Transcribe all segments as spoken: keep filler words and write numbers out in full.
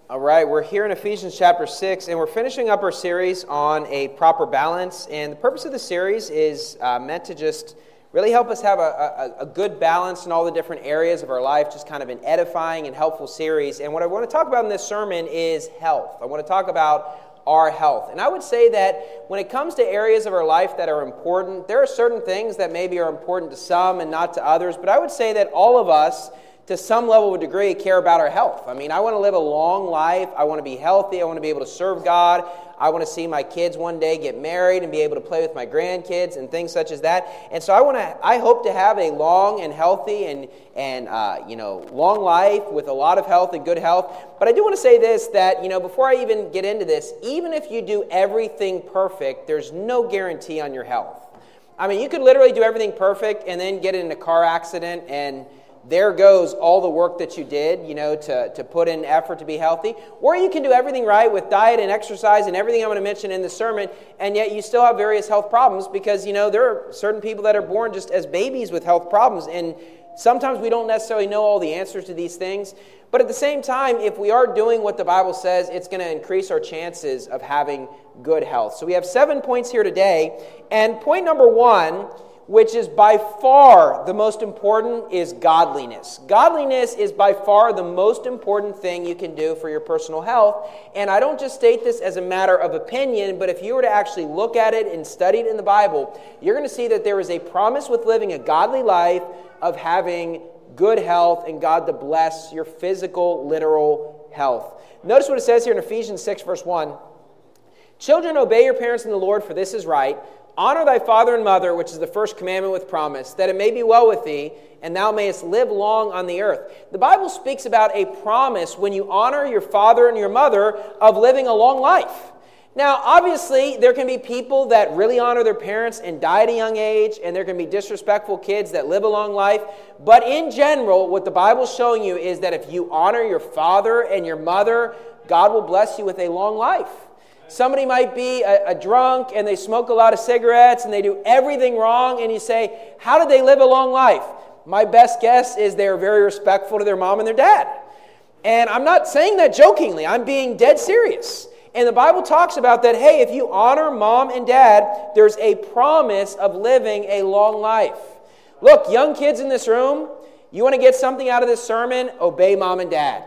All right, we're here in Ephesians chapter six, and we're finishing up our series on a proper balance. And the purpose of the series is uh, meant to just really help us have a, a, a good balance in all the different areas of our life, just kind of an edifying and helpful series. And what I want to talk about in this sermon is health. I want to talk about our health. And I would say that when it comes to areas of our life that are important, there are certain things that maybe are important to some and not to others, but I would say that all of us, to some level of degree, care about our health. I mean, I want to live a long life. I want to be healthy. I want to be able to serve God. I want to see my kids one day get married and be able to play with my grandkids and things such as that. And so I want to. I hope to have a long and healthy and and uh, you know long life with a lot of health and good health. But I do want to say this, that you know before I even get into this, even if you do everything perfect, there's no guarantee on your health. I mean, you could literally do everything perfect and then get in a car accident, and there goes all the work that you did, you know, to, to put in effort to be healthy. Or you can do everything right with diet and exercise and everything I'm going to mention in the sermon, and yet you still have various health problems because, you know, there are certain people that are born just as babies with health problems, and sometimes we don't necessarily know all the answers to these things. But at the same time, if we are doing what the Bible says, it's going to increase our chances of having good health. So we have seven points here today, and point number one, which is by far the most important, is godliness. Godliness is by far the most important thing you can do for your personal health. And I don't just state this as a matter of opinion, but if you were to actually look at it and study it in the Bible, you're going to see that there is a promise with living a godly life of having good health and God to bless your physical, literal health. Notice what it says here in Ephesians six, verse one. Children, obey your parents in the Lord, for this is right. Honor thy father and mother, which is the first commandment with promise, that it may be well with thee, and thou mayest live long on the earth. The Bible speaks about a promise when you honor your father and your mother of living a long life. Now, obviously, there can be people that really honor their parents and die at a young age, and there can be disrespectful kids that live a long life. But in general, what the Bible's showing you is that if you honor your father and your mother, God will bless you with a long life. Somebody might be a, a drunk and they smoke a lot of cigarettes and they do everything wrong, and you say, how did they live a long life? My best guess is they are very respectful to their mom and their dad. And I'm not saying that jokingly. I'm being dead serious. And the Bible talks about that, hey, if you honor mom and dad, there's a promise of living a long life. Look, young kids in this room, you want to get something out of this sermon, obey mom and dad.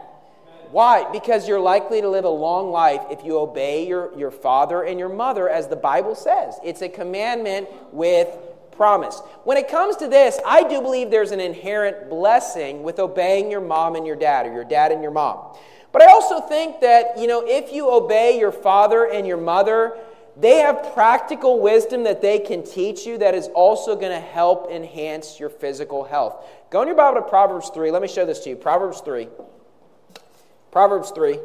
Why? Because you're likely to live a long life if you obey your, your father and your mother, as the Bible says. It's a commandment with promise. When it comes to this, I do believe there's an inherent blessing with obeying your mom and your dad, or your dad and your mom. But I also think that, you know, if you obey your father and your mother, they have practical wisdom that they can teach you that is also going to help enhance your physical health. Go in your Bible to Proverbs three. Let me show this to you. Proverbs three. Proverbs three.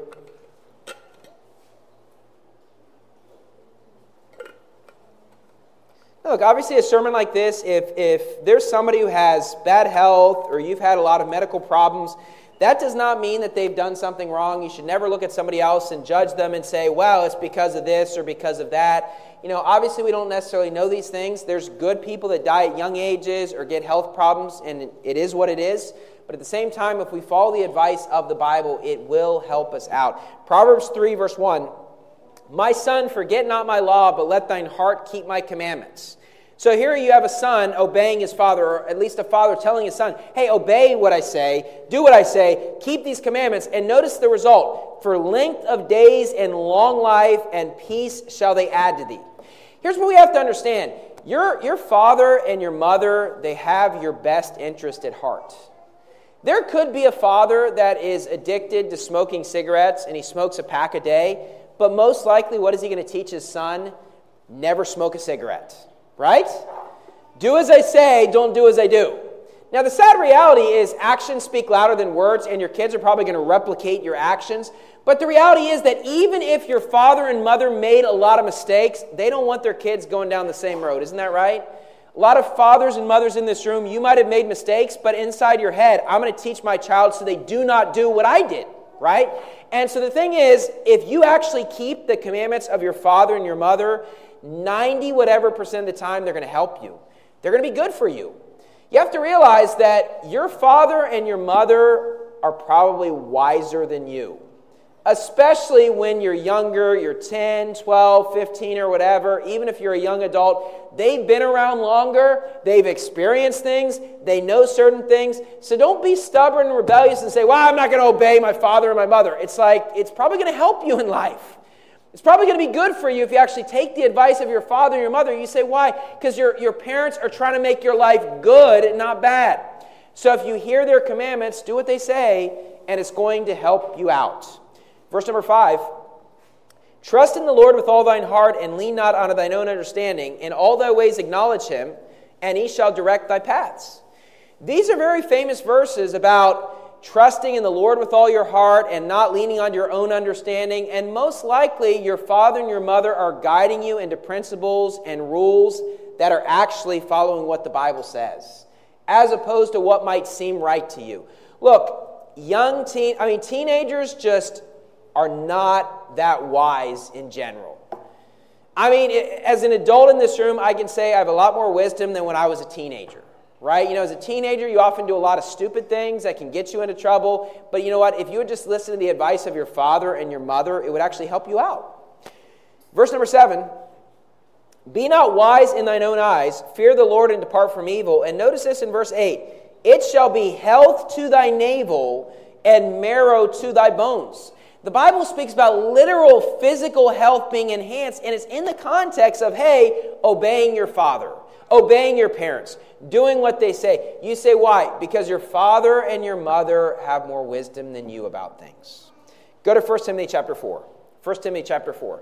Look, obviously a sermon like this, if, if there's somebody who has bad health or you've had a lot of medical problems, that does not mean that they've done something wrong. You should never look at somebody else and judge them and say, well, it's because of this or because of that. You know, obviously we don't necessarily know these things. There's good people that die at young ages or get health problems, and it is what it is. But at the same time, if we follow the advice of the Bible, it will help us out. Proverbs three, verse one, my son, forget not my law, but let thine heart keep my commandments. So here you have a son obeying his father, or at least a father telling his son, hey, obey what I say, do what I say, keep these commandments, and notice the result. For length of days and long life and peace shall they add to thee. Here's what we have to understand. Your, your father and your mother, they have your best interest at heart. There could be a father that is addicted to smoking cigarettes and he smokes a pack a day, but most likely what is he going to teach his son? Never smoke a cigarette, right? Do as I say, don't do as I do. Now the sad reality is actions speak louder than words, and your kids are probably going to replicate your actions. But the reality is that even if your father and mother made a lot of mistakes, they don't want their kids going down the same road. Isn't that right? A lot of fathers and mothers in this room, you might have made mistakes, but inside your head, I'm going to teach my child so they do not do what I did, right? And so the thing is, if you actually keep the commandments of your father and your mother, ninety whatever percent of the time, they're going to help you. They're going to be good for you. You have to realize that your father and your mother are probably wiser than you. especially when you're younger, you're ten, twelve, fifteen, or whatever, even if you're a young adult, they've been around longer, they've experienced things, they know certain things. So don't be stubborn and rebellious and say, well, I'm not going to obey my father and my mother. It's like, it's probably going to help you in life. It's probably going to be good for you if you actually take the advice of your father and your mother. You say, why? Because your, your parents are trying to make your life good and not bad. So if you hear their commandments, do what they say, and it's going to help you out. Verse number five, trust in the Lord with all thine heart, and lean not unto thine own understanding. In all thy ways acknowledge him, and he shall direct thy paths. These are very famous verses about trusting in the Lord with all your heart and not leaning on your own understanding. And most likely, your father and your mother are guiding you into principles and rules that are actually following what the Bible says, as opposed to what might seem right to you. Look, young teen, I mean, teenagers just are not that wise in general. I mean, it, as an adult in this room, I can say I have a lot more wisdom than when I was a teenager, right? You know, as a teenager, you often do a lot of stupid things that can get you into trouble. But you know what? If you would just listen to the advice of your father and your mother, it would actually help you out. Verse number seven, be not wise in thine own eyes, fear the Lord and depart from evil. And notice this in verse eight, it shall be health to thy navel and marrow to thy bones. The Bible speaks about literal physical health being enhanced, and it's in the context of, hey, obeying your father, obeying your parents, doing what they say. You say, why? Because your father and your mother have more wisdom than you about things. Go to First Timothy chapter four. First Timothy chapter four.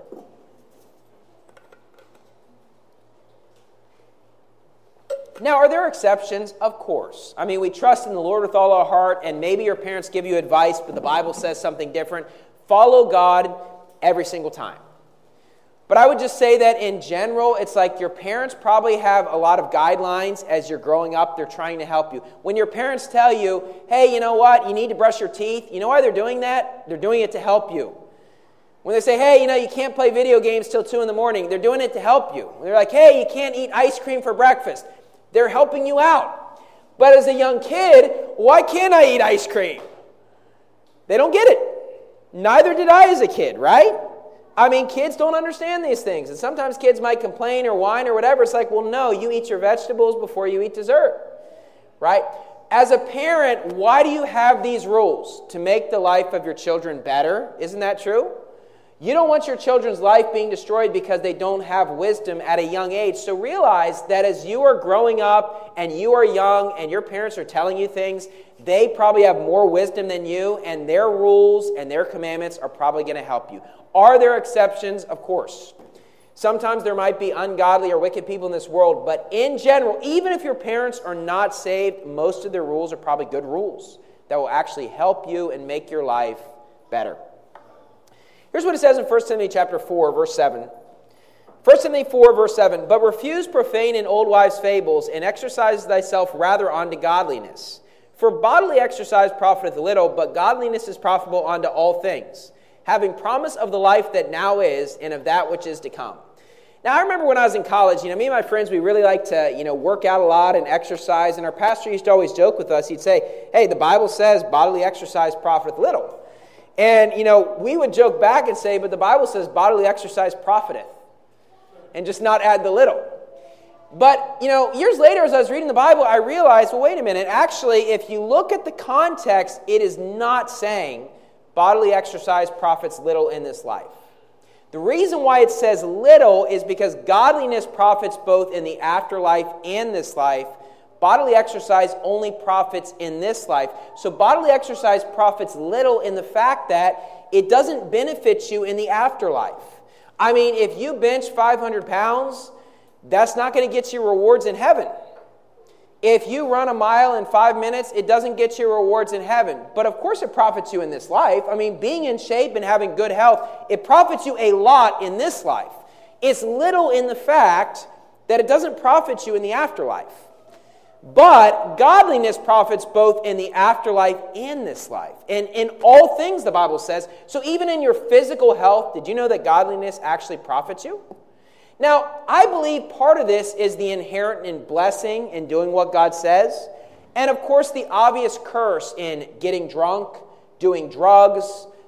Now, are there exceptions? Of course. I mean, we trust in the Lord with all our heart, and maybe your parents give you advice, but the Bible says something different. Follow God every single time. But I would just say that in general, it's like your parents probably have a lot of guidelines as you're growing up. They're trying to help you. When your parents tell you, hey, you know what? You need to brush your teeth. You know why they're doing that? They're doing it to help you. When they say, hey, you know, you can't play video games till two in the morning, they're doing it to help you. They're like, hey, you can't eat ice cream for breakfast. They're helping you out. But as a young kid, why can't I eat ice cream? They don't get it. Neither did I as a kid, right? I mean, kids don't understand these things. And sometimes kids might complain or whine or whatever. It's like, well, no, you eat your vegetables before you eat dessert, right? As a parent, why do you have these rules? To make the life of your children better. Isn't that true? You don't want your children's life being destroyed because they don't have wisdom at a young age. So realize that as you are growing up and you are young and your parents are telling you things, they probably have more wisdom than you, and their rules and their commandments are probably going to help you. Are there exceptions? Of course. Sometimes there might be ungodly or wicked people in this world, but in general, even if your parents are not saved, most of their rules are probably good rules that will actually help you and make your life better. Here's what it says in First Timothy chapter four, verse seven. First Timothy four, verse seven, but refuse profane and old wives' fables, and exercise thyself rather unto godliness. For bodily exercise profiteth little, but godliness is profitable unto all things, having promise of the life that now is, and of that which is to come. Now, I remember when I was in college, you know, me and my friends, we really liked to, you know, work out a lot and exercise, and our pastor used to always joke with us. He'd say, hey, the Bible says bodily exercise profiteth little. And, you know, we would joke back and say, but the Bible says bodily exercise profiteth, and just not add the little. But, you know, years later as I was reading the Bible, I realized, well, wait a minute. Actually, if you look at the context, it is not saying bodily exercise profits little in this life. The reason why it says little is because godliness profits both in the afterlife and this life. Bodily exercise only profits in this life. So bodily exercise profits little in the fact that it doesn't benefit you in the afterlife. I mean, if you bench five hundred pounds, that's not going to get you rewards in heaven. If you run a mile in five minutes, it doesn't get you rewards in heaven. But of course it profits you in this life. I mean, being in shape and having good health, it profits you a lot in this life. It's little in the fact that it doesn't profit you in the afterlife. But godliness profits both in the afterlife and this life. And in all things, the Bible says. So even in your physical health, did you know that godliness actually profits you? Now, I believe part of this is the inherent in blessing in doing what God says. And of course, the obvious curse in getting drunk, doing drugs,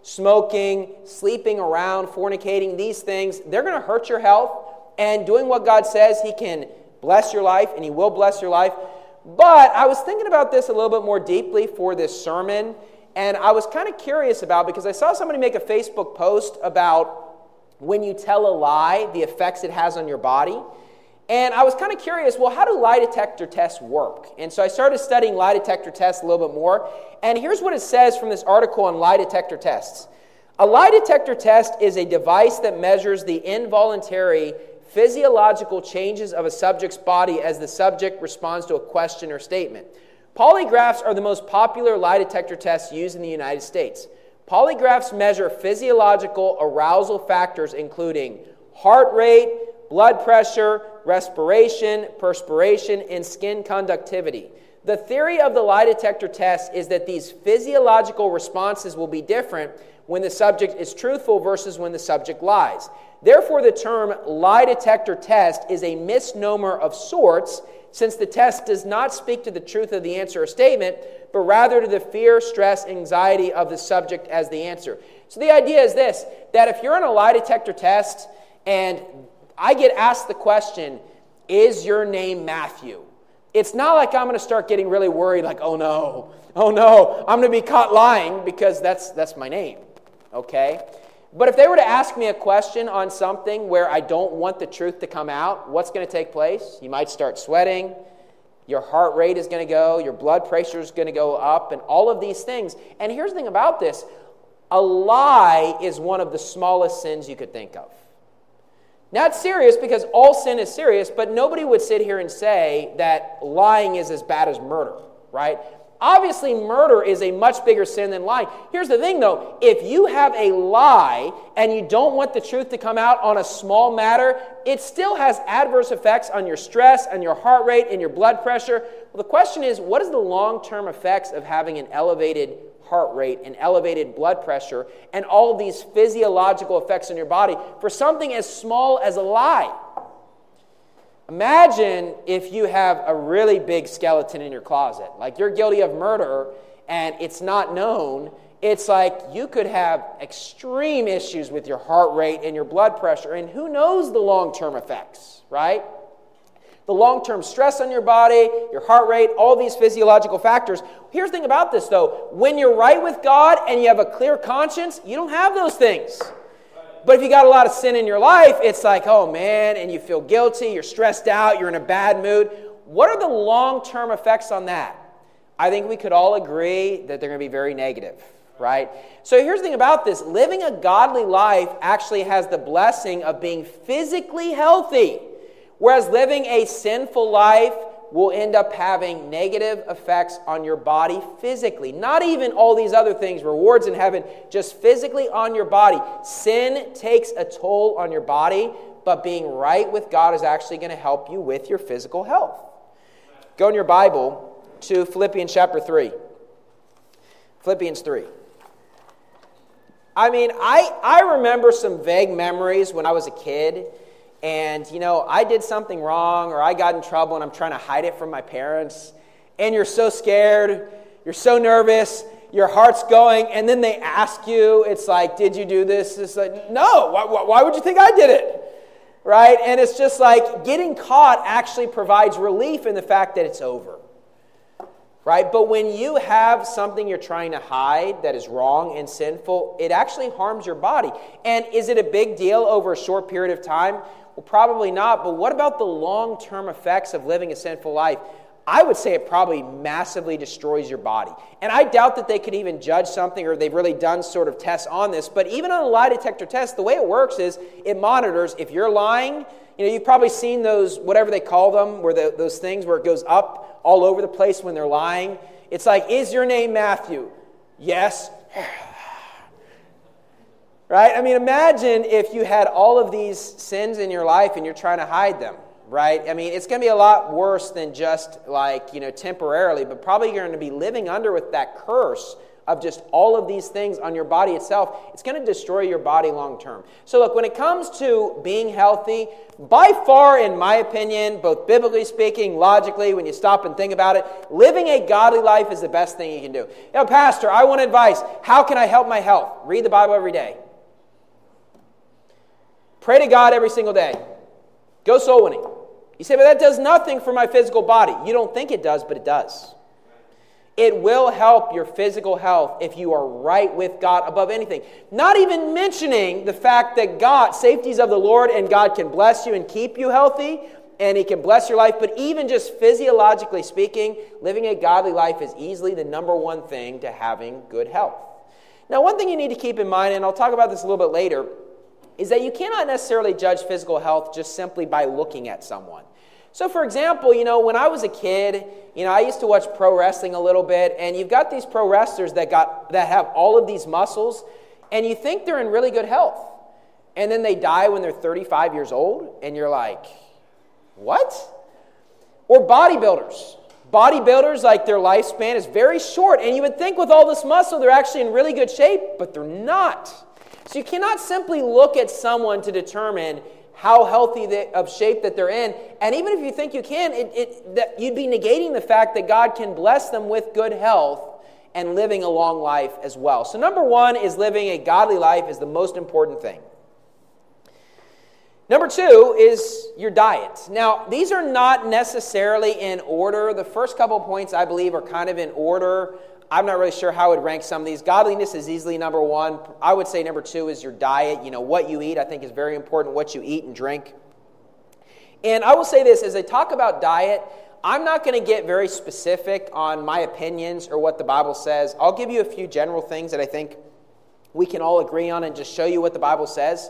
smoking, sleeping around, fornicating, these things, they're going to hurt your health. And doing what God says, He can bless your life, and He will bless your life. But I was thinking about this a little bit more deeply for this sermon, and I was kind of curious about, because I saw somebody make a Facebook post about when you tell a lie, the effects it has on your body. And I was kind of curious, well, how do lie detector tests work? And so I started studying lie detector tests a little bit more. And here's what it says from this article on lie detector tests. A lie detector test is a device that measures the involuntary physiological changes of a subject's body as the subject responds to a question or statement. Polygraphs are the most popular lie detector tests used in the United States. Polygraphs measure physiological arousal factors including heart rate, blood pressure, respiration, perspiration, and skin conductivity. The theory of the lie detector test is that these physiological responses will be different when the subject is truthful versus when the subject lies. Therefore, the term lie detector test is a misnomer of sorts, since the test does not speak to the truth of the answer or statement, but rather to the fear, stress, anxiety of the subject as the answer. So the idea is this, that if you're on a lie detector test and I get asked the question, is your name Matthew? It's not like I'm going to start getting really worried, like, oh no, oh no, I'm going to be caught lying, because that's that's my name, okay? But if they were to ask me a question on something where I don't want the truth to come out, what's going to take place? You might start sweating, your heart rate is going to go, your blood pressure is going to go up, and all of these things. And here's the thing about this, a lie is one of the smallest sins you could think of. Now, it's serious because all sin is serious, but nobody would sit here and say that lying is as bad as murder, right? Obviously, murder is a much bigger sin than lying. Here's the thing, though. If you have a lie and you don't want the truth to come out on a small matter, it still has adverse effects on your stress, and your heart rate, and your blood pressure. Well, the question is, what is the long-term effects of having an elevated heart rate and elevated blood pressure and all of these physiological effects on your body for something as small as a lie? Imagine if you have a really big skeleton in your closet, like you're guilty of murder and it's not known. It's like you could have extreme issues with your heart rate and your blood pressure, and who knows the long-term effects, right? The long-term stress on your body, your heart rate, all these physiological factors. Here's the thing about this, though. When you're right with God and you have a clear conscience, you don't have those things. But if you got a lot of sin in your life, it's like, oh man, and you feel guilty, you're stressed out, you're in a bad mood. What are the long-term effects on that? I think we could all agree that they're going to be very negative, right? So here's the thing about this. Living a godly life actually has the blessing of being physically healthy, whereas living a sinful life will end up having negative effects on your body physically. Not even all these other things, rewards in heaven, just physically on your body. Sin takes a toll on your body, but being right with God is actually going to help you with your physical health. Go in your Bible to Philippians chapter three. Philippians three. I mean, I, I remember some vague memories when I was a kid. And, you know, I did something wrong or I got in trouble and I'm trying to hide it from my parents. And you're so scared, you're so nervous, your heart's going, and then they ask you, it's like, did you do this? It's like, no, why, why would you think I did it? Right? And it's just like getting caught actually provides relief in the fact that it's over. Right? But when you have something you're trying to hide that is wrong and sinful, it actually harms your body. And is it a big deal over a short period of time? Well, probably not, but what about the long-term effects of living a sinful life? I would say it probably massively destroys your body. And I doubt that they could even judge something or they've really done sort of tests on this, but even on a lie detector test, the way it works is it monitors if you're lying. You know, you've probably seen those, whatever they call them, where the, those things where it goes up all over the place when they're lying. It's like, is your name Matthew? Yes. Right? I mean, imagine if you had all of these sins in your life and you're trying to hide them, right? I mean, it's going to be a lot worse than just like, you know, temporarily, but probably you're going to be living under with that curse of just all of these things on your body itself, it's going to destroy your body long term. So look, when it comes to being healthy, by far, in my opinion, both biblically speaking, logically, when you stop and think about it, living a godly life is the best thing you can do. You know, Pastor, I want advice. How can I help my health? Read the Bible every day. Pray to God every single day. Go soul winning. You say, but that does nothing for my physical body. You don't think it does, but it does. It will help your physical health if you are right with God above anything. Not even mentioning the fact that God, safeties of the Lord, and God can bless you and keep you healthy, and He can bless your life. But even just physiologically speaking, living a godly life is easily the number one thing to having good health. Now, one thing you need to keep in mind, and I'll talk about this a little bit later, is that you cannot necessarily judge physical health just simply by looking at someone. So, for example, you know, when I was a kid, you know, I used to watch pro wrestling a little bit, and you've got these pro wrestlers that got that have all of these muscles, and you think they're in really good health. And then they die when they're thirty-five years old, and you're like, what? Or bodybuilders. Bodybuilders, like their lifespan is very short, and you would think with all this muscle they're actually in really good shape, but they're not. So you cannot simply look at someone to determine how healthy they, of shape that they're in. And even if you think you can, it, it, that you'd be negating the fact that God can bless them with good health and living a long life as well. So number one is living a godly life is the most important thing. Number two is your diet. Now, these are not necessarily in order. The first couple of points, I believe, are kind of in order. I'm not really sure how I would rank some of these. Godliness is easily number one. I would say number two is your diet. You know, what you eat, I think, is very important, what you eat and drink. And I will say this, as I talk about diet, I'm not going to get very specific on my opinions or what the Bible says. I'll give you a few general things that I think we can all agree on and just show you what the Bible says.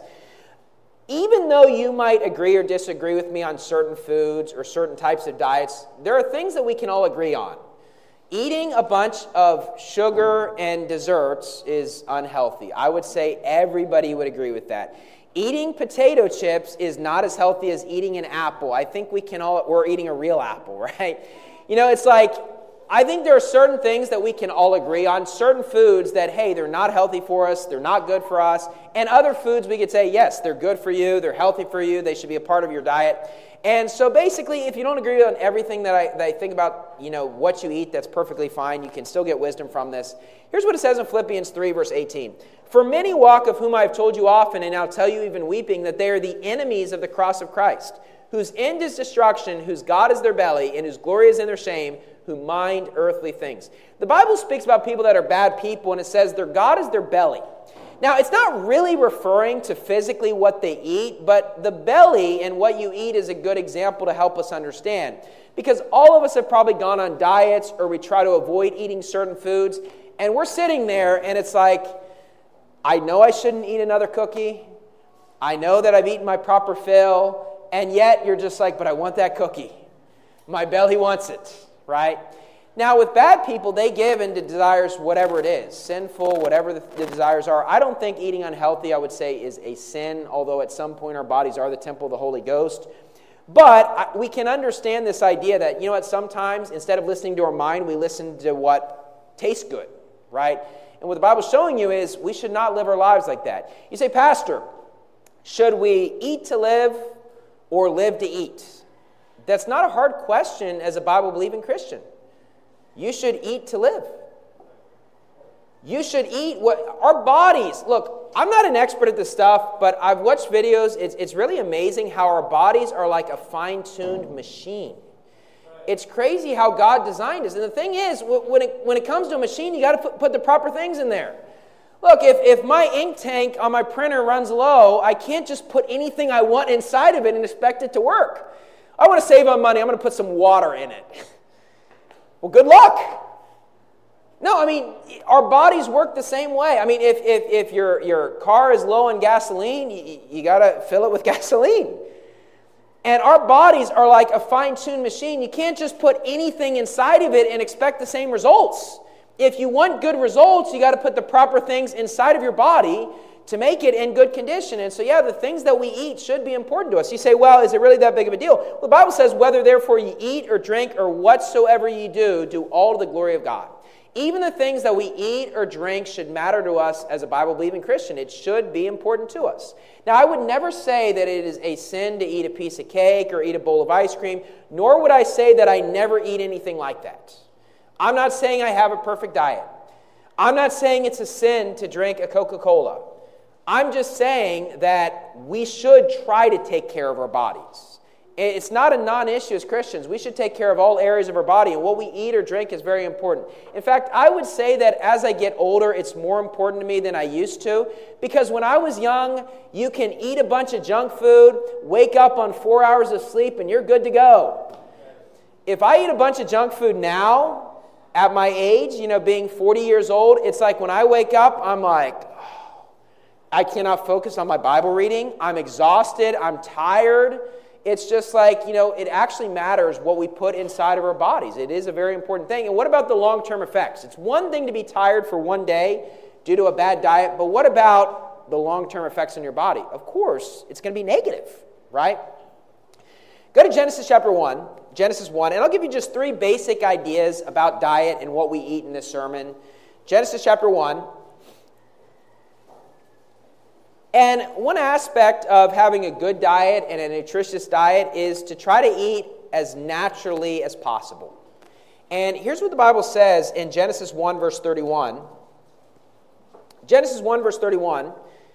Even though you might agree or disagree with me on certain foods or certain types of diets, there are things that we can all agree on. Eating a bunch of sugar and desserts is unhealthy. I would say everybody would agree with that. Eating potato chips is not as healthy as eating an apple. I think we can all, or eating a real apple, right? You know, it's like, I think there are certain things that we can all agree on, certain foods that, hey, they're not healthy for us, they're not good for us, and other foods we could say, yes, they're good for you, they're healthy for you, they should be a part of your diet. And so basically, if you don't agree on everything that I, that I think about, you know, what you eat, that's perfectly fine. You can still get wisdom from this. Here's what it says in Philippians three, verse eighteen. For many walk, of whom I have told you often, and now tell you even weeping, that they are the enemies of the cross of Christ, whose end is destruction, whose God is their belly, and whose glory is in their shame, who mind earthly things. The Bible speaks about people that are bad people, and it says their God is their belly. Now, it's not really referring to physically what they eat, but the belly and what you eat is a good example to help us understand. Because all of us have probably gone on diets or we try to avoid eating certain foods, and we're sitting there and it's like, I know I shouldn't eat another cookie. I know that I've eaten my proper fill, and yet you're just like, but I want that cookie. My belly wants it, right? Now, with bad people, they give into desires whatever it is, sinful, whatever the, the desires are. I don't think eating unhealthy, I would say, is a sin, although at some point our bodies are the temple of the Holy Ghost. But I, we can understand this idea that, you know what, sometimes instead of listening to our mind, we listen to what tastes good, right? And what the Bible's showing you is we should not live our lives like that. You say, Pastor, should we eat to live or live to eat? That's not a hard question as a Bible-believing Christian. You should eat to live. You should eat what our bodies. Look, I'm not an expert at this stuff, but I've watched videos. It's, it's really amazing how our bodies are like a fine-tuned machine. It's crazy how God designed us. And the thing is, when it, when it comes to a machine, you got to put, put the proper things in there. Look, if, if my ink tank on my printer runs low, I can't just put anything I want inside of it and expect it to work. I want to save on money. I'm going to put some water in it. Well, good luck. No, I mean, our bodies work the same way. I mean, if if, if your, your car is low on gasoline, you, you got to fill it with gasoline. And our bodies are like a fine-tuned machine. You can't just put anything inside of it and expect the same results. If you want good results, you got to put the proper things inside of your body to make it in good condition. And so, yeah, the things that we eat should be important to us. You say, well, is it really that big of a deal? Well, the Bible says, whether therefore you eat or drink or whatsoever ye do, do all to the glory of God. Even the things that we eat or drink should matter to us as a Bible-believing Christian. It should be important to us. Now, I would never say that it is a sin to eat a piece of cake or eat a bowl of ice cream, nor would I say that I never eat anything like that. I'm not saying I have a perfect diet. I'm not saying it's a sin to drink a Coca-Cola. I'm just saying that we should try to take care of our bodies. It's not a non-issue as Christians. We should take care of all areas of our body, and what we eat or drink is very important. In fact, I would say that as I get older, it's more important to me than I used to, because when I was young, you can eat a bunch of junk food, wake up on four hours of sleep, and you're good to go. If I eat a bunch of junk food now, at my age, you know, being forty years old, it's like when I wake up, I'm like, oh, I cannot focus on my Bible reading. I'm exhausted. I'm tired. It's just like, you know, it actually matters what we put inside of our bodies. It is a very important thing. And what about the long-term effects? It's one thing to be tired for one day due to a bad diet, but what about the long-term effects on your body? Of course, it's going to be negative, right? Go to Genesis chapter one, Genesis one, and I'll give you just three basic ideas about diet and what we eat in this sermon. Genesis chapter one. And one aspect of having a good diet and a nutritious diet is to try to eat as naturally as possible. And here's what the Bible says in Genesis one, verse thirty-one. Genesis one, verse thirty-one.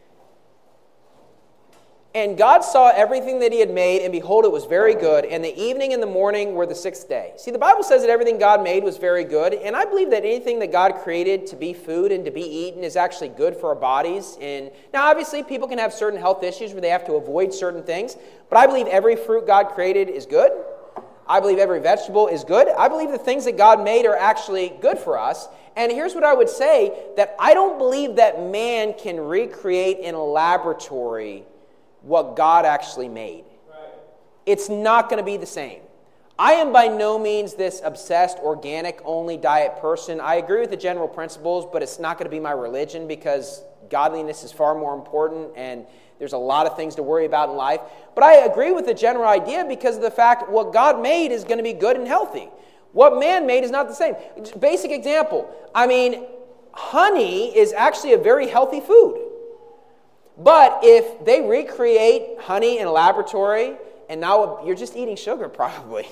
And God saw everything that he had made, and behold, it was very good. And the evening and the morning were the sixth day. See, the Bible says that everything God made was very good. And I believe that anything that God created to be food and to be eaten is actually good for our bodies. And now, obviously, people can have certain health issues where they have to avoid certain things. But I believe every fruit God created is good. I believe every vegetable is good. I believe the things that God made are actually good for us. And here's what I would say, that I don't believe that man can recreate in a laboratory what God actually made. Right. It's not going to be the same. I am by no means this obsessed, organic-only diet person. I agree with the general principles, but it's not going to be my religion because godliness is far more important and there's a lot of things to worry about in life. But I agree with the general idea because of the fact what God made is going to be good and healthy. What man made is not the same. Basic example. I mean, honey is actually a very healthy food. But if they recreate honey in a laboratory, and now you're just eating sugar probably,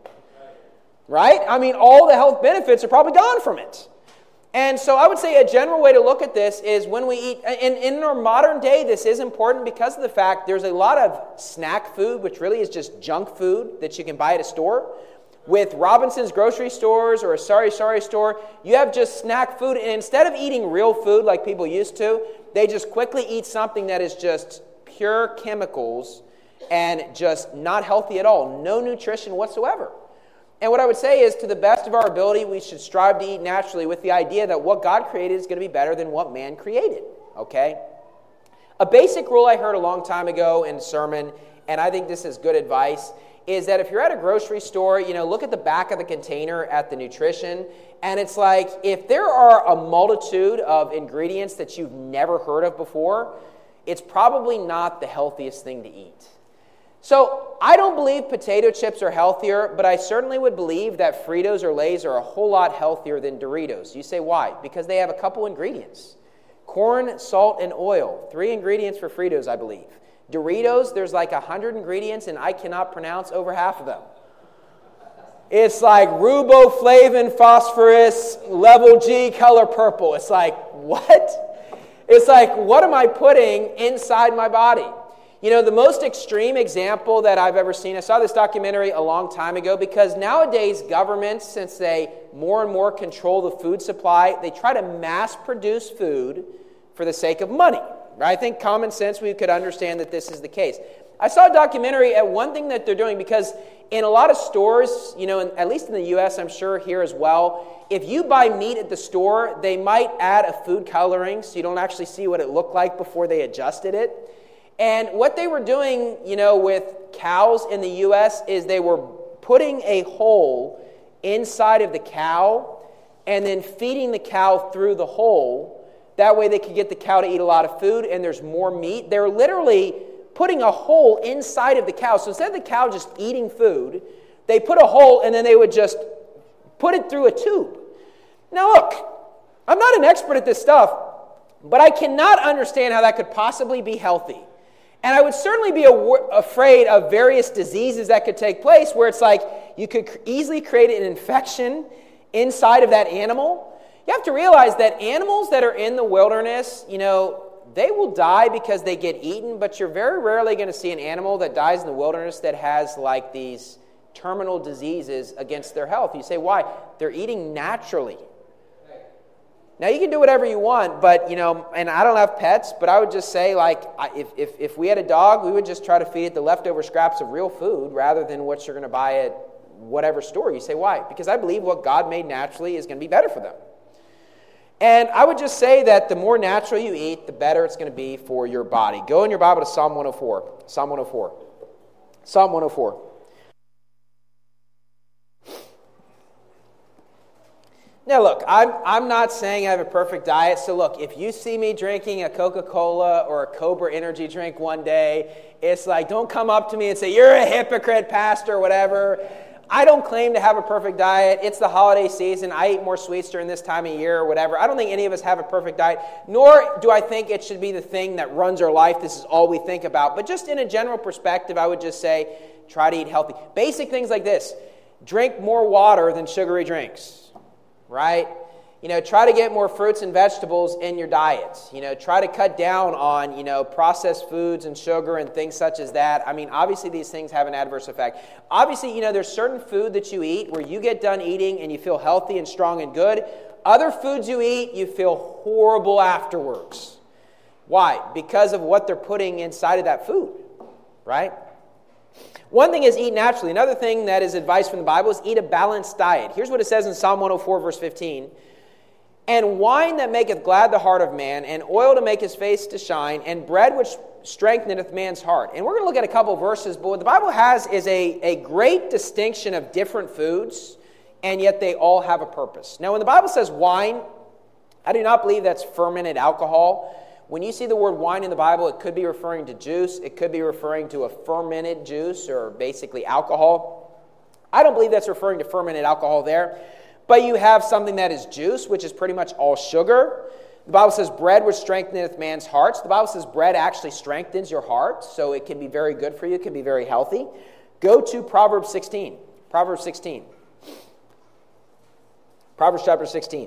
right? I mean, all the health benefits are probably gone from it. And so I would say a general way to look at this is when we eat, and in our modern day, this is important because of the fact there's a lot of snack food, which really is just junk food that you can buy at a store. With Robinson's grocery stores or a Sorry Sorry store, you have just snack food, and instead of eating real food like people used to, they just quickly eat something that is just pure chemicals and just not healthy at all. No nutrition whatsoever. And what I would say is, to the best of our ability, we should strive to eat naturally with the idea that what God created is going to be better than what man created. Okay? A basic rule I heard a long time ago in a sermon, and I think this is good advice, is that if you're at a grocery store, you know, look at the back of the container at the nutrition, and it's like, if there are a multitude of ingredients that you've never heard of before, it's probably not the healthiest thing to eat. So I don't believe potato chips are healthier, but I certainly would believe that Fritos or Lay's are a whole lot healthier than Doritos. You say, why? Because they have a couple ingredients. Corn, salt, and oil. Three ingredients for Fritos, I believe. Doritos, there's like one hundred ingredients, and I cannot pronounce over half of them. It's like riboflavin, phosphorus, level G, color purple. It's like, what? It's like, what am I putting inside my body? You know, the most extreme example that I've ever seen, I saw this documentary a long time ago, because nowadays governments, since they more and more control the food supply, they try to mass produce food for the sake of money. I think common sense, we could understand that this is the case. I saw a documentary at one thing that they're doing, because in a lot of stores, you know, in, at least in the U S, I'm sure here as well, if you buy meat at the store, they might add a food coloring so you don't actually see what it looked like before they adjusted it. And what they were doing, you know, with cows in the U S is they were putting a hole inside of the cow and then feeding the cow through the hole. That way they could get the cow to eat a lot of food and there's more meat. They're literally putting a hole inside of the cow. So instead of the cow just eating food, they put a hole and then they would just put it through a tube. Now look, I'm not an expert at this stuff, but I cannot understand how that could possibly be healthy. And I would certainly be aw- afraid of various diseases that could take place where it's like you could cr- easily create an infection inside of that animal. You have to realize that animals that are in the wilderness, you know, they will die because they get eaten, but you're very rarely going to see an animal that dies in the wilderness that has like these terminal diseases against their health. You say, why? They're eating naturally. Now, you can do whatever you want, but, you know, and I don't have pets, but I would just say, like, if, if, if we had a dog, we would just try to feed it the leftover scraps of real food rather than what you're going to buy at whatever store. You say, why? Because I believe what God made naturally is going to be better for them. And I would just say that the more natural you eat, the better it's going to be for your body. Go in your Bible to Psalm one oh four. Psalm one oh four. Psalm one oh four. Now, look, I'm, I'm not saying I have a perfect diet. So, look, if you see me drinking a Coca-Cola or a Cobra energy drink one day, it's like, don't come up to me and say, you're a hypocrite, pastor, or whatever. I don't claim to have a perfect diet. It's the holiday season. I eat more sweets during this time of year or whatever. I don't think any of us have a perfect diet, nor do I think it should be the thing that runs our life. This is all we think about. But just in a general perspective, I would just say, try to eat healthy. Basic things like this. Drink more water than sugary drinks. Right? You know, try to get more fruits and vegetables in your diet. You know, try to cut down on, you know, processed foods and sugar and things such as that. I mean, obviously these things have an adverse effect. Obviously, you know, there's certain food that you eat where you get done eating and you feel healthy and strong and good. Other foods you eat, you feel horrible afterwards. Why? Because of what they're putting inside of that food. Right? One thing is eat naturally. Another thing that is advice from the Bible is eat a balanced diet. Here's what it says in Psalm one oh four, verse fifteen. And wine that maketh glad the heart of man, and oil to make his face to shine, and bread which strengtheneth man's heart. And we're going to look at a couple of verses, but what the Bible has is a, a great distinction of different foods, and yet they all have a purpose. Now, when the Bible says wine, I do not believe that's fermented alcohol. When you see the word wine in the Bible, it could be referring to juice. It could be referring to a fermented juice or basically alcohol. I don't believe that's referring to fermented alcohol there. But you have something that is juice, which is pretty much all sugar. The Bible says bread which strengtheneth man's hearts. The Bible says bread actually strengthens your heart, so it can be very good for you. It can be very healthy. Go to Proverbs sixteen. Proverbs sixteen. Proverbs chapter sixteen.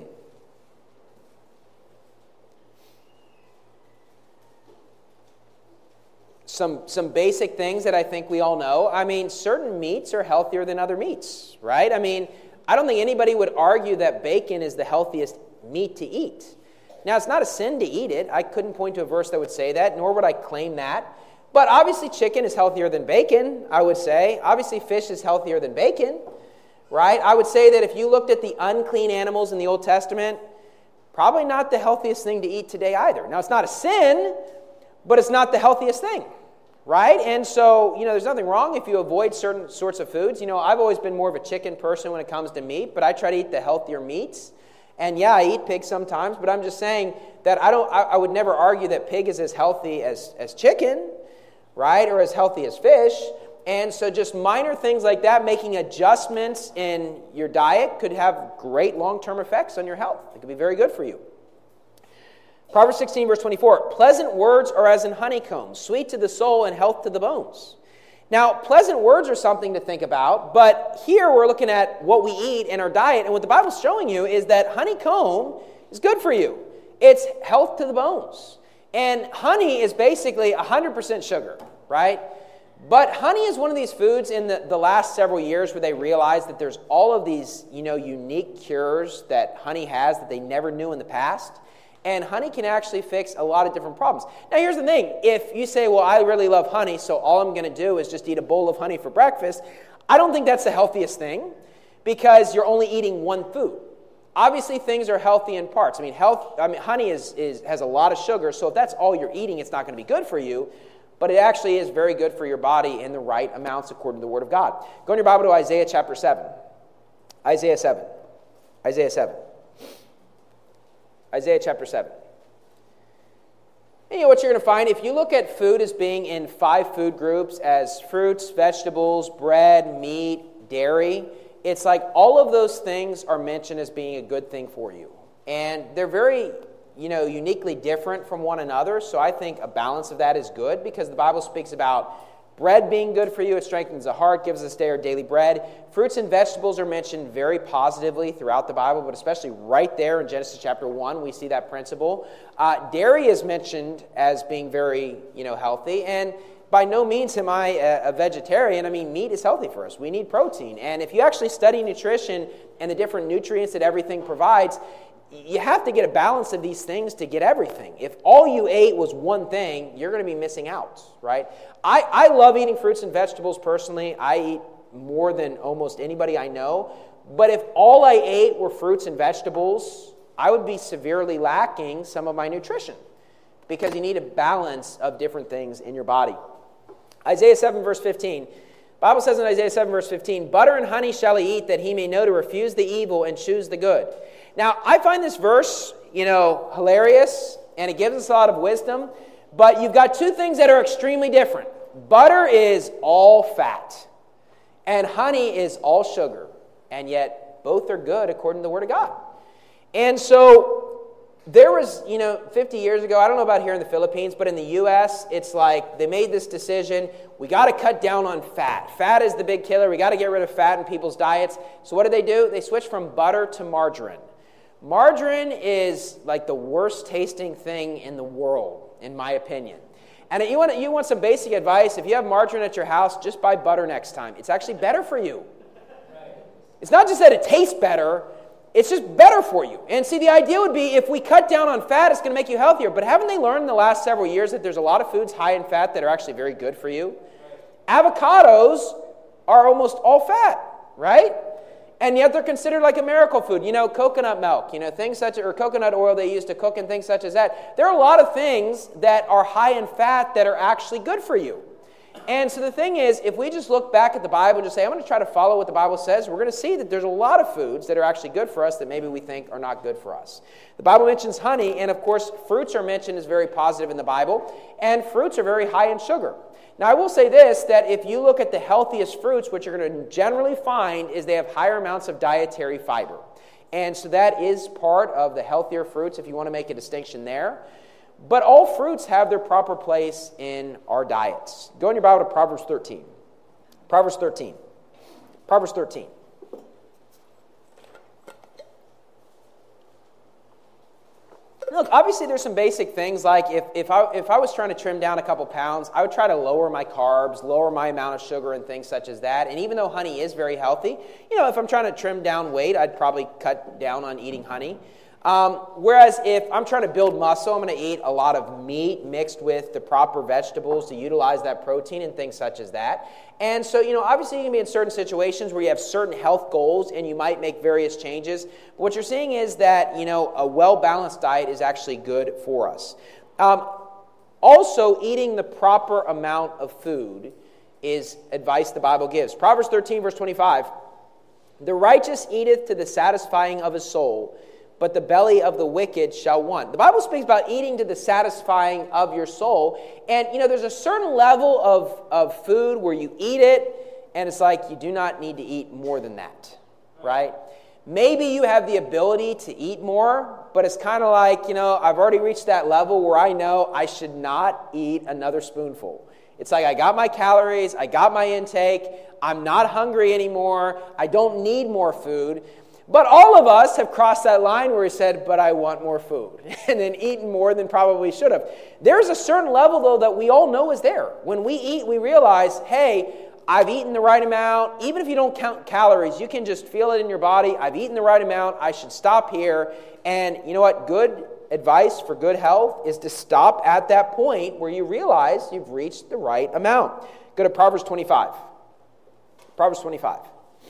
Some, some basic things that I think we all know. I mean, certain meats are healthier than other meats, right? I mean, I don't think anybody would argue that bacon is the healthiest meat to eat. Now, it's not a sin to eat it. I couldn't point to a verse that would say that, nor would I claim that. But obviously, chicken is healthier than bacon, I would say. Obviously, fish is healthier than bacon, right? I would say that if you looked at the unclean animals in the Old Testament, probably not the healthiest thing to eat today either. Now, it's not a sin, but it's not the healthiest thing. Right? And so, you know, there's nothing wrong if you avoid certain sorts of foods. You know, I've always been more of a chicken person when it comes to meat, but I try to eat the healthier meats. And yeah, I eat pig sometimes, but I'm just saying that I don't I, I would never argue that pig is as healthy as, as chicken, right? Or as healthy as fish. And so just minor things like that, making adjustments in your diet could have great long-term effects on your health. It could be very good for you. Proverbs sixteen, verse twenty-four, pleasant words are as an honeycomb, sweet to the soul and health to the bones. Now, pleasant words are something to think about, but here we're looking at what we eat in our diet, and what the Bible's showing you is that honeycomb is good for you. It's health to the bones. And honey is basically one hundred percent sugar, right? But honey is one of these foods in the, the last several years where they realized that there's all of these, you know, unique cures that honey has that they never knew in the past. And honey can actually fix a lot of different problems. Now, here's the thing. If you say, well, I really love honey, so all I'm going to do is just eat a bowl of honey for breakfast, I don't think that's the healthiest thing because you're only eating one food. Obviously, things are healthy in parts. I mean, health. I mean, honey is, is has a lot of sugar, so if that's all you're eating, it's not going to be good for you. But it actually is very good for your body in the right amounts according to the Word of God. Go in your Bible to Isaiah chapter seven. Isaiah seven. Isaiah seven. Isaiah chapter seven. And you know what you're going to find? If you look at food as being in five food groups, as fruits, vegetables, bread, meat, dairy, it's like all of those things are mentioned as being a good thing for you. And they're very, you know, uniquely different from one another. So I think a balance of that is good because the Bible speaks about bread being good for you. It strengthens the heart, gives us day our daily bread. Fruits and vegetables are mentioned very positively throughout the Bible, but especially right there in Genesis chapter one, we see that principle. Uh, dairy is mentioned as being very, you know, healthy. And by no means am I a, a vegetarian. I mean, meat is healthy for us. We need protein. And if you actually study nutrition and the different nutrients that everything provides, you have to get a balance of these things to get everything. If all you ate was one thing, you're going to be missing out, right? I, I love eating fruits and vegetables personally. I eat more than almost anybody I know. But if all I ate were fruits and vegetables, I would be severely lacking some of my nutrition because you need a balance of different things in your body. Isaiah seven, verse fifteen. The Bible says in Isaiah seven, verse fifteen, "Butter and honey shall he eat, that he may know to refuse the evil and choose the good." Now, I find this verse, you know, hilarious, and it gives us a lot of wisdom, but you've got two things that are extremely different. Butter is all fat, and honey is all sugar, and yet both are good according to the Word of God. And so there was, you know, fifty years ago, I don't know about here in the Philippines, but in the U S, it's like they made this decision, we got to cut down on fat. Fat is the big killer. We got to get rid of fat in people's diets. So what did they do? They switched from butter to margarine. Margarine is like the worst tasting thing in the world, in my opinion. And you want, you want some basic advice, if you have margarine at your house, just buy butter next time. It's actually better for you. It's not just that it tastes better, it's just better for you. And see, the idea would be if we cut down on fat, it's going to make you healthier. But haven't they learned in the last several years that there's a lot of foods high in fat that are actually very good for you? Avocados are almost all fat, right? And yet they're considered like a miracle food. You know, coconut milk, you know, things such as, or coconut oil they use to cook and things such as that. There are a lot of things that are high in fat that are actually good for you. And so the thing is, if we just look back at the Bible and just say, I'm going to try to follow what the Bible says, we're going to see that there's a lot of foods that are actually good for us that maybe we think are not good for us. The Bible mentions honey, and of course, fruits are mentioned as very positive in the Bible, and fruits are very high in sugar. Now, I will say this, that if you look at the healthiest fruits, what you're going to generally find is they have higher amounts of dietary fiber. And so that is part of the healthier fruits, if you want to make a distinction there. But all fruits have their proper place in our diets. Go in your Bible to Proverbs thirteen. Proverbs thirteen. Proverbs thirteen. Look, obviously there's some basic things like if, if, I, if I was trying to trim down a couple pounds, I would try to lower my carbs, lower my amount of sugar and things such as that. And even though honey is very healthy, you know, if I'm trying to trim down weight, I'd probably cut down on eating honey. Um, whereas if I'm trying to build muscle, I'm going to eat a lot of meat mixed with the proper vegetables to utilize that protein and things such as that. And so, you know, obviously you can be in certain situations where you have certain health goals and you might make various changes. But what you're seeing is that, you know, a well-balanced diet is actually good for us. Um, also, eating the proper amount of food is advice the Bible gives. Proverbs thirteen, verse twenty-five, "The righteous eateth to the satisfying of his soul, but the belly of the wicked shall want." The Bible speaks about eating to the satisfying of your soul. And, you know, there's a certain level of, of food where you eat it, and it's like you do not need to eat more than that, right? Maybe you have the ability to eat more, but it's kind of like, you know, I've already reached that level where I know I should not eat another spoonful. It's like I got my calories, I got my intake, I'm not hungry anymore, I don't need more food. But all of us have crossed that line where we said, but I want more food, and then eaten more than probably should have. There's a certain level, though, that we all know is there. When we eat, we realize, hey, I've eaten the right amount. Even if you don't count calories, you can just feel it in your body. I've eaten the right amount. I should stop here. And you know what? Good advice for good health is to stop at that point where you realize you've reached the right amount. Go to Proverbs twenty-five. Proverbs twenty-five.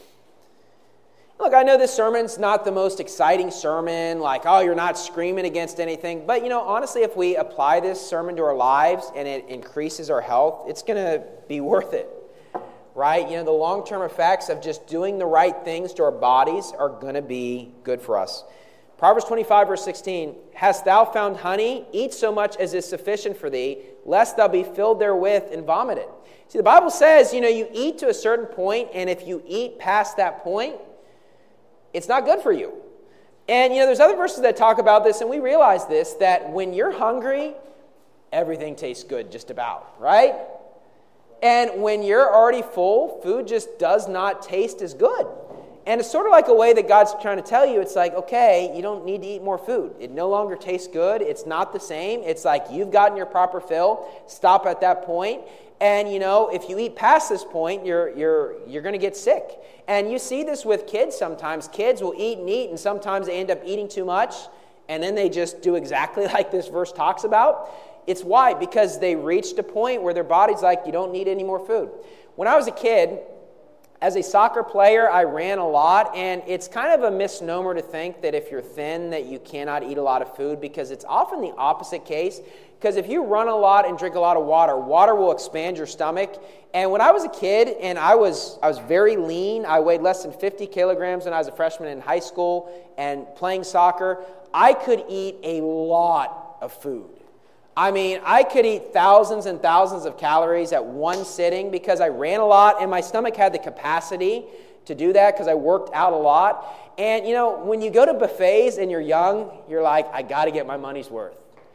Look, I know this sermon's not the most exciting sermon, like, oh, you're not screaming against anything. But, you know, honestly, if we apply this sermon to our lives and it increases our health, it's going to be worth it, right? You know, the long-term effects of just doing the right things to our bodies are going to be good for us. Proverbs twenty-five, verse sixteen, "Hast thou found honey? Eat so much as is sufficient for thee. lest thou be filled therewith and vomited. See, the Bible says, you know, you eat to a certain point, and if you eat past that point, it's not good for you. And, you know, there's other verses that talk about this, and we realize this, that when you're hungry, everything tastes good just about, right? And when you're already full, food just does not taste as good. And it's sort of like a way that God's trying to tell you, it's like, okay, you don't need to eat more food. It no longer tastes good. It's not the same. It's like you've gotten your proper fill. Stop at that point. And, you know, if you eat past this point, you're you're you're going to get sick. And you see this with kids sometimes. Kids will eat and eat, and sometimes they end up eating too much, and then they just do exactly like this verse talks about. It's why? Because they reached a point where their body's like, you don't need any more food. When I was a kid, as a soccer player, I ran a lot, and it's kind of a misnomer to think that if you're thin that you cannot eat a lot of food, because it's often the opposite case. Because if you run a lot and drink a lot of water, water will expand your stomach. And when I was a kid, and I was I was very lean, I weighed less than fifty kilograms when I was a freshman in high school and playing soccer, I could eat a lot of food. I mean, I could eat thousands and thousands of calories at one sitting because I ran a lot, and my stomach had the capacity to do that because I worked out a lot. And, you know, when you go to buffets and you're young, you're like, I got to get my money's worth.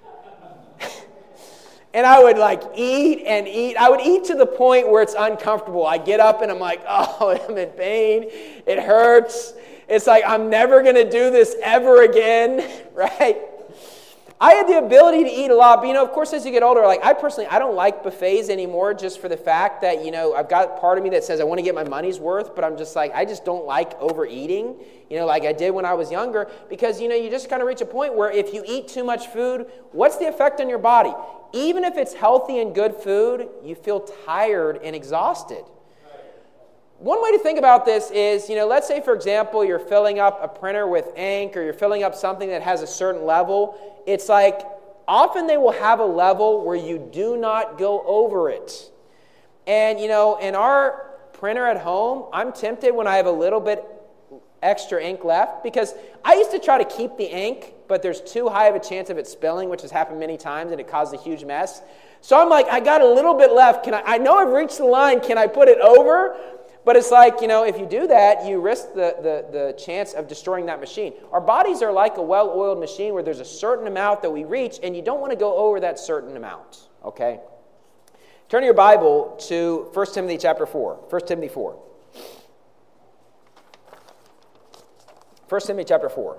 And I would like eat and eat. I would eat to the point where it's uncomfortable. I get up and I'm like, oh, I'm in pain. It hurts. It's like, I'm never going to do this ever again, right? I had the ability to eat a lot, but, you know, of course, as you get older, like, I personally, I don't like buffets anymore just for the fact that, you know, I've got part of me that says I want to get my money's worth, but I'm just like, I just don't like overeating, you know, like I did when I was younger, because, you know, you just kind of reach a point where if you eat too much food, what's the effect on your body? Even if it's healthy and good food, you feel tired and exhausted. One way to think about this is, you know, let's say, for example, you're filling up a printer with ink, or you're filling up something that has a certain level. It's like, often they will have a level where you do not go over it. And, you know, in our printer at home, I'm tempted when I have a little bit extra ink left, because I used to try to keep the ink, but there's too high of a chance of it spilling, which has happened many times, and it caused a huge mess. So I'm like, I got a little bit left. Can I, I know I've reached the line. Can I put it over? But it's like, you know, if you do that, you risk the, the, the chance of destroying that machine. Our bodies are like a well-oiled machine where there's a certain amount that we reach, and you don't want to go over that certain amount, okay? Turn your Bible to First Timothy chapter four. First Timothy four. First Timothy chapter four.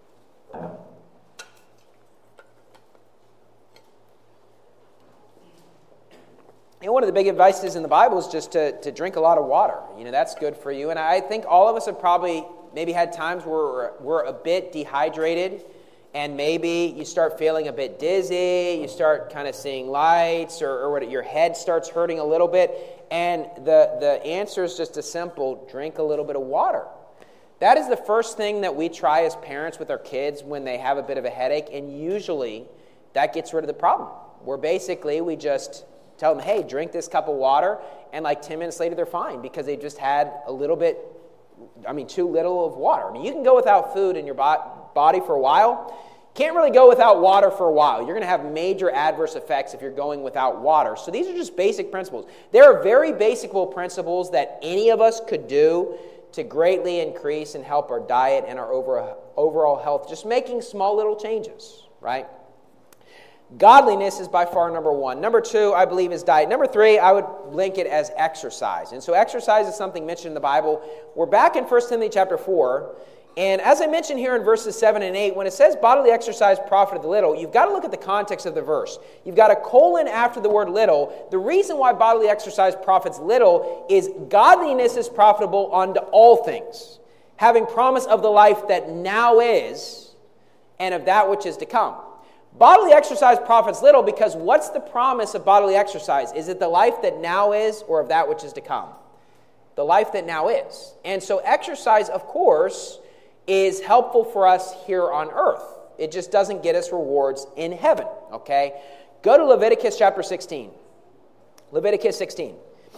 You know, one of the big advices in the Bible is just to, to drink a lot of water. You know, that's good for you. And I think all of us have probably maybe had times where we're, we're a bit dehydrated, and maybe you start feeling a bit dizzy, you start kind of seeing lights, or, or what, your head starts hurting a little bit. And the, the answer is just a simple, drink a little bit of water. That is the first thing that we try as parents with our kids when they have a bit of a headache, and usually that gets rid of the problem. Where basically we just tell them, hey, drink this cup of water, and like ten minutes later they're fine because they just had a little bit, I mean, too little of water. I mean, you can go without food in your body for a while. Can't really go without water for a while. You're going to have major adverse effects if you're going without water. So these are just basic principles. There are very basic principles that any of us could do to greatly increase and help our diet and our overall health, just making small little changes, right? Godliness is by far number one. Number two, I believe, is diet. Number three, I would link it as exercise. And so exercise is something mentioned in the Bible. We're back in First Timothy chapter four. And as I mentioned here in verses seven and eight, when it says bodily exercise profiteth little, you've got to look at the context of the verse. You've got a colon after the word little. The reason why bodily exercise profits little is godliness is profitable unto all things, having promise of the life that now is and of that which is to come. Bodily exercise profits little because what's the promise of bodily exercise? Is it the life that now is or of that which is to come? The life that now is. And so exercise, of course, is helpful for us here on earth. It just doesn't get us rewards in heaven, okay? Go to Leviticus chapter sixteen. Leviticus sixteen.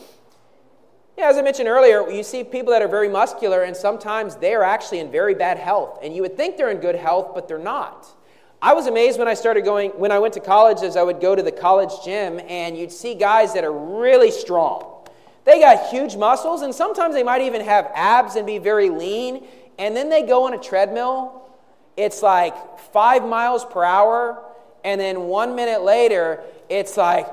Yeah, as I mentioned earlier, you see people that are very muscular, and sometimes they are actually in very bad health. And you would think they're in good health, but they're not. I was amazed when I started going, when I went to college, as I would go to the college gym, and you'd see guys that are really strong. They got huge muscles, and sometimes they might even have abs and be very lean, and then they go on a treadmill. It's like five miles per hour, and then one minute later, it's like,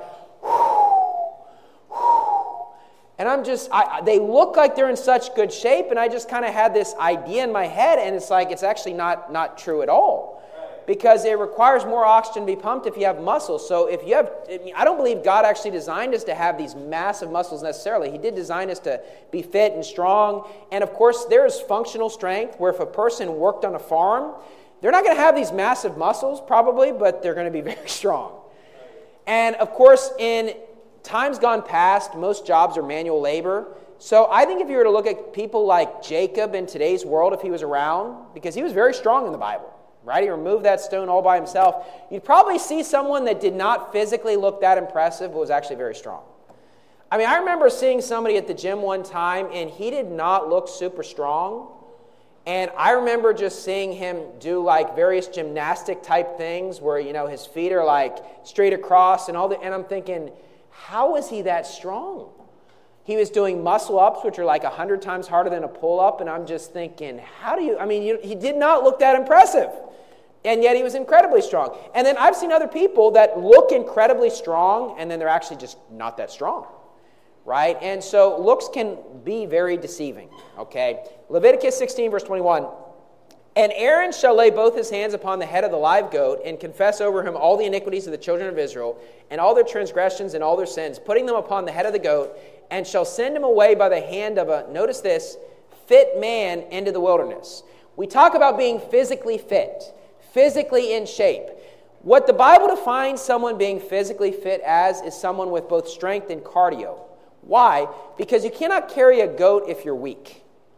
and I'm just, I, they look like they're in such good shape, and I just kind of had this idea in my head, and it's like, it's actually not, not true at all. Because it requires more oxygen to be pumped if you have muscles. So if you have, I don't believe God actually designed us to have these massive muscles necessarily. He did design us to be fit and strong. And of course, there is functional strength, where if a person worked on a farm, they're not going to have these massive muscles probably, but they're going to be very strong. And of course, in times gone past, most jobs are manual labor. So I think if you were to look at people like Jacob in today's world, if he was around, because he was very strong in the Bible, right? He removed that stone all by himself. You'd probably see someone that did not physically look that impressive, but was actually very strong. I mean, I remember seeing somebody at the gym one time, and he did not look super strong. And I remember just seeing him do like various gymnastic type things where, you know, his feet are like straight across and all the, and I'm thinking, how is he that strong? He was doing muscle ups, which are like a hundred times harder than a pull up. And I'm just thinking, how do you, I mean, you, he did not look that impressive. And yet he was incredibly strong. And then I've seen other people that look incredibly strong, and then they're actually just not that strong, right? And so looks can be very deceiving, okay? Leviticus sixteen, verse twenty-one. And Aaron shall lay both his hands upon the head of the live goat and confess over him all the iniquities of the children of Israel and all their transgressions and all their sins, putting them upon the head of the goat, and shall send him away by the hand of a, notice this, fit man into the wilderness. We talk about being physically fit, physically in shape. What the Bible defines someone being physically fit as is someone with both strength and cardio. Why? Because you cannot carry a goat if you're weak.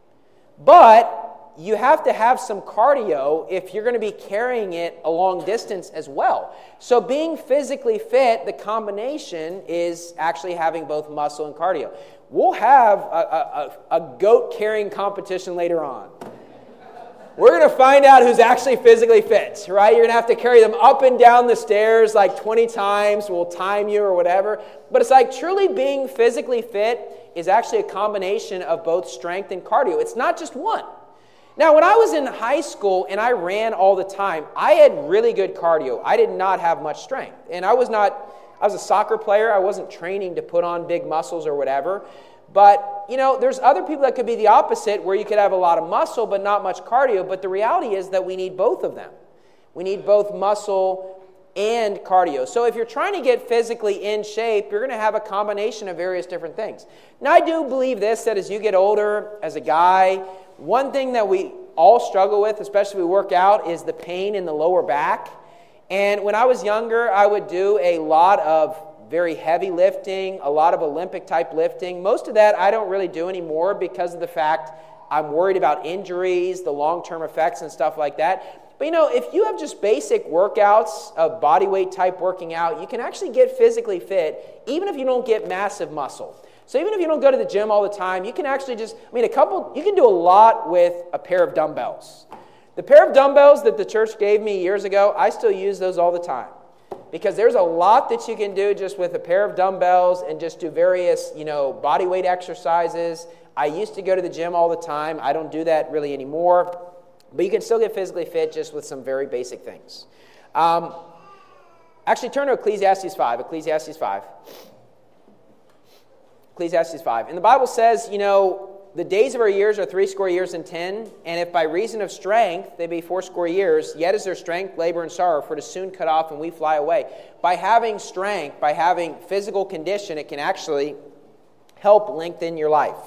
But you have to have some cardio if you're going to be carrying it a long distance as well. So being physically fit, the combination is actually having both muscle and cardio. We'll have a, a, a goat carrying competition later on. We're going to find out who's actually physically fit, right? You're going to have to carry them up and down the stairs like twenty times. We'll time you or whatever. But it's like truly being physically fit is actually a combination of both strength and cardio. It's not just one. Now, when I was in high school and I ran all the time, I had really good cardio. I did not have much strength. And I was not, I was a soccer player. I wasn't training to put on big muscles or whatever. But, you know, there's other people that could be the opposite, where you could have a lot of muscle but not much cardio. But the reality is that we need both of them. We need both muscle and cardio. So if you're trying to get physically in shape, you're going to have a combination of various different things. Now, I do believe this, that as you get older, as a guy, one thing that we all struggle with, especially when we work out, is the pain in the lower back. And when I was younger, I would do a lot of very heavy lifting, a lot of Olympic-type lifting. Most of that I don't really do anymore because of the fact I'm worried about injuries, the long-term effects and stuff like that. But, you know, if you have just basic workouts of body weight type working out, you can actually get physically fit even if you don't get massive muscle. So even if you don't go to the gym all the time, you can actually just, I mean, a couple, you can do a lot with a pair of dumbbells. The pair of dumbbells that the church gave me years ago, I still use those all the time. Because there's a lot that you can do just with a pair of dumbbells and just do various, you know, body weight exercises. I used to go to the gym all the time. I don't do that really anymore. But you can still get physically fit just with some very basic things. Um, actually, turn to Ecclesiastes five. Ecclesiastes five. Ecclesiastes five. And the Bible says, you know, the days of our years are threescore years and ten, and if by reason of strength they be fourscore years, yet is their strength labor and sorrow, for it is soon cut off and we fly away. By having strength, by having physical condition, it can actually help lengthen your life.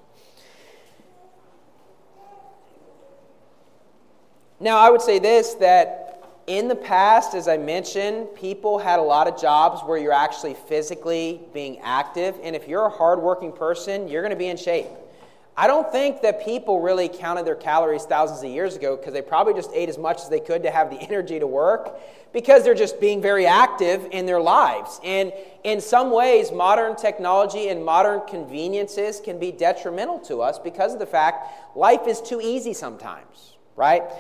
Now, I would say this, that in the past, as I mentioned, people had a lot of jobs where you're actually physically being active, and if you're a hardworking person, you're going to be in shape. I don't think that people really counted their calories thousands of years ago because they probably just ate as much as they could to have the energy to work because they're just being very active in their lives. And in some ways, modern technology and modern conveniences can be detrimental to us because of the fact life is too easy sometimes, right?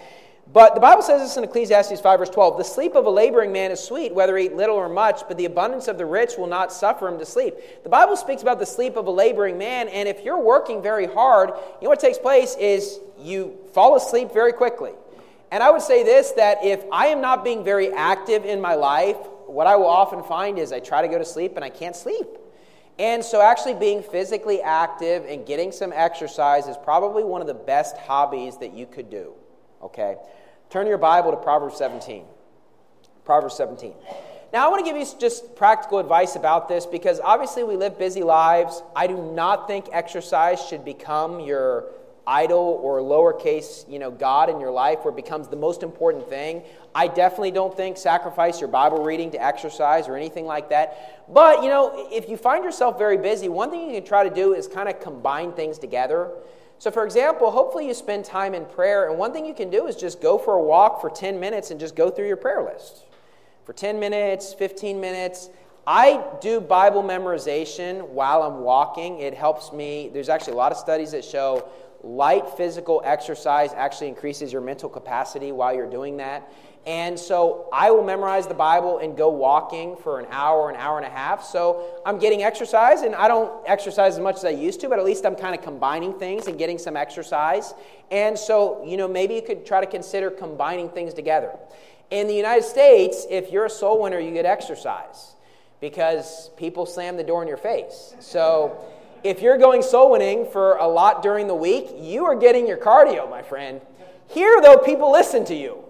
But the Bible says this in Ecclesiastes five, verse twelve, the sleep of a laboring man is sweet, whether he eat little or much, but the abundance of the rich will not suffer him to sleep. The Bible speaks about the sleep of a laboring man, and if you're working very hard, you know what takes place is you fall asleep very quickly. And I would say this, that if I am not being very active in my life, what I will often find is I try to go to sleep and I can't sleep. And so actually being physically active and getting some exercise is probably one of the best hobbies that you could do. Okay? Turn your Bible to Proverbs seventeen. Proverbs seventeen. Now, I want to give you just practical advice about this because obviously we live busy lives. I do not think exercise should become your idol or lowercase, you know, God in your life where it becomes the most important thing. I definitely don't think sacrifice your Bible reading to exercise or anything like that. But, you know, if you find yourself very busy, one thing you can try to do is kind of combine things together. So, for example, hopefully you spend time in prayer, and one thing you can do is just go for a walk for ten minutes and just go through your prayer list. For ten minutes, fifteen minutes. I do Bible memorization while I'm walking. It helps me. There's actually a lot of studies that show light physical exercise actually increases your mental capacity while you're doing that. And so I will memorize the Bible and go walking for an hour, an hour and a half. So I'm getting exercise, and I don't exercise as much as I used to, but at least I'm kind of combining things and getting some exercise. And so, you know, maybe you could try to consider combining things together. In the United States, if you're a soul winner, you get exercise because people slam the door in your face. So if you're going soul winning for a lot during the week, you are getting your cardio, my friend. Here, though, people listen to you.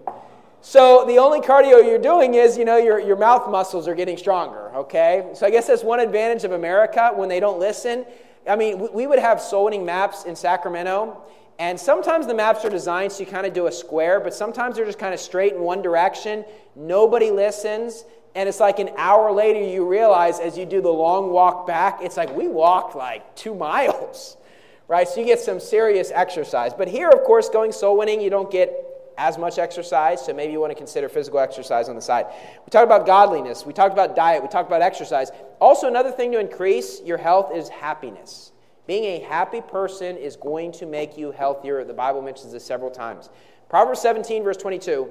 So the only cardio you're doing is, you know, your, your mouth muscles are getting stronger, okay? So I guess that's one advantage of America when they don't listen. I mean, we, we would have soul winning maps in Sacramento, and sometimes the maps are designed so you kind of do a square, but sometimes they're just kind of straight in one direction. Nobody listens, and it's like an hour later you realize as you do the long walk back, it's like we walked like two miles, right? So you get some serious exercise. But here, of course, going soul winning, you don't get as much exercise, so maybe you want to consider physical exercise on the side. We talked about godliness. We talked about diet. We talked about exercise. Also, another thing to increase your health is happiness. Being a happy person is going to make you healthier. The Bible mentions this several times. Proverbs seventeen, verse twenty-two,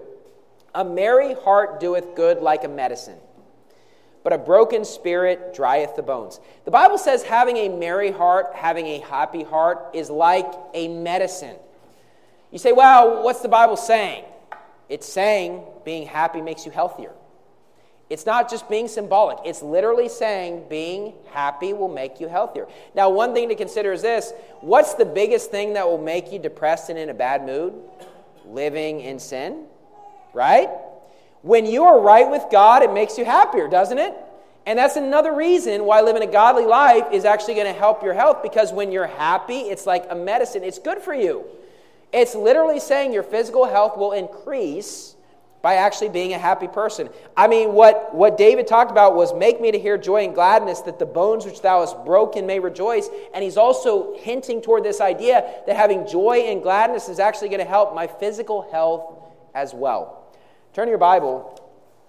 a merry heart doeth good like a medicine, but a broken spirit drieth the bones. The Bible says having a merry heart, having a happy heart is like a medicine. You say, well, what's the Bible saying? It's saying being happy makes you healthier. It's not just being symbolic. It's literally saying being happy will make you healthier. Now, one thing to consider is this. What's the biggest thing that will make you depressed and in a bad mood? Living in sin, right? When you are right with God, it makes you happier, doesn't it? And that's another reason why living a godly life is actually going to help your health, because when you're happy, it's like a medicine. It's good for you. It's literally saying your physical health will increase by actually being a happy person. I mean, what, what David talked about was make me to hear joy and gladness, that the bones which thou hast broken may rejoice. And he's also hinting toward this idea that having joy and gladness is actually going to help my physical health as well. Turn your Bible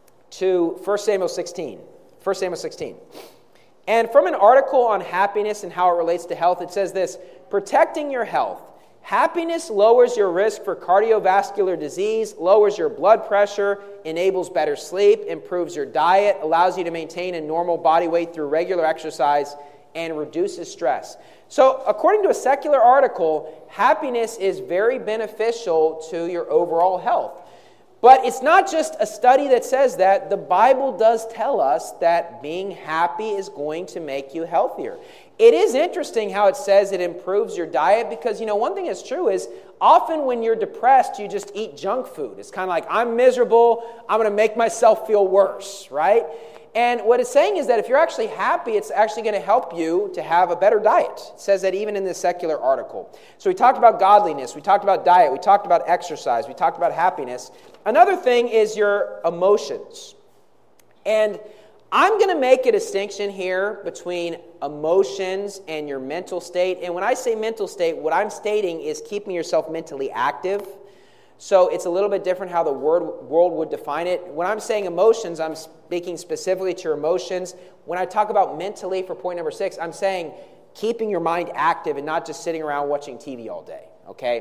to First Samuel sixteen. First Samuel sixteen. And from an article on happiness and how it relates to health, it says this: protecting your health. Happiness lowers your risk for cardiovascular disease, lowers your blood pressure, enables better sleep, improves your diet, allows you to maintain a normal body weight through regular exercise, and reduces stress. So, according to a secular article, happiness is very beneficial to your overall health. But it's not just a study that says that. The Bible does tell us that being happy is going to make you healthier. It is interesting how it says it improves your diet, because, you know, one thing that's true is often when you're depressed, you just eat junk food. It's kind of like, I'm miserable, I'm going to make myself feel worse, right? And what it's saying is that if you're actually happy, it's actually going to help you to have a better diet. It says that even in this secular article. So we talked about godliness, we talked about diet, we talked about exercise, we talked about happiness. Another thing is your emotions. And I'm going to make a distinction here between emotions and your mental state. And when I say mental state, what I'm stating is keeping yourself mentally active. So it's a little bit different how the word, world would define it. When I'm saying emotions, I'm speaking specifically to your emotions. When I talk about mentally for point number six, I'm saying keeping your mind active and not just sitting around watching T V all day, okay?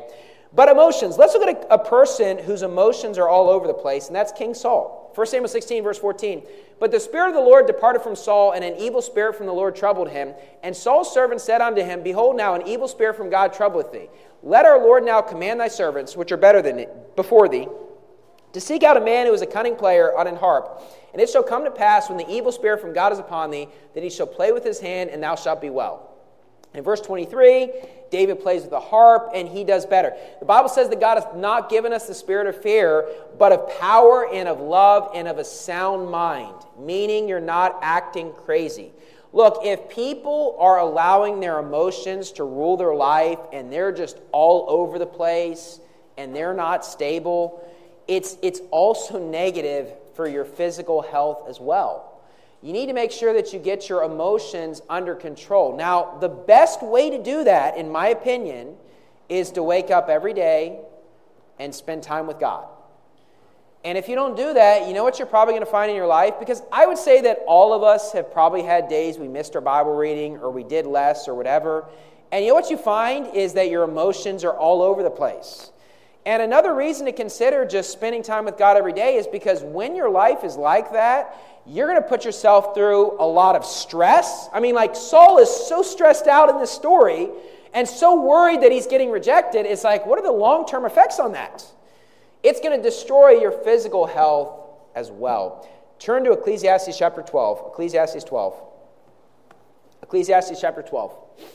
But emotions. Let's look at a, a person whose emotions are all over the place, and that's King Saul. First Samuel sixteen, verse fourteen. But the Spirit of the Lord departed from Saul, and an evil spirit from the Lord troubled him. And Saul's servant said unto him, Behold now, an evil spirit from God troubleth thee. Let our Lord now command thy servants, which are better than before thee, to seek out a man who is a cunning player on an harp. And it shall come to pass, when the evil spirit from God is upon thee, that he shall play with his hand, and thou shalt be well. In verse twenty-three, David plays with the harp, and he does better. The Bible says that God has not given us the spirit of fear, but of power and of love and of a sound mind, meaning you're not acting crazy. Look, if people are allowing their emotions to rule their life, and they're just all over the place, and they're not stable, it's, it's also negative for your physical health as well. You need to make sure that you get your emotions under control. Now, the best way to do that, in my opinion, is to wake up every day and spend time with God. And if you don't do that, you know what you're probably going to find in your life? Because I would say that all of us have probably had days we missed our Bible reading, or we did less, or whatever. And you know what you find is that your emotions are all over the place. And another reason to consider just spending time with God every day is because when your life is like that, you're going to put yourself through a lot of stress. I mean, like, Saul is so stressed out in this story and so worried that he's getting rejected. It's like, what are the long-term effects on that? It's going to destroy your physical health as well. Turn to Ecclesiastes chapter twelve. Ecclesiastes twelve. Ecclesiastes chapter twelve.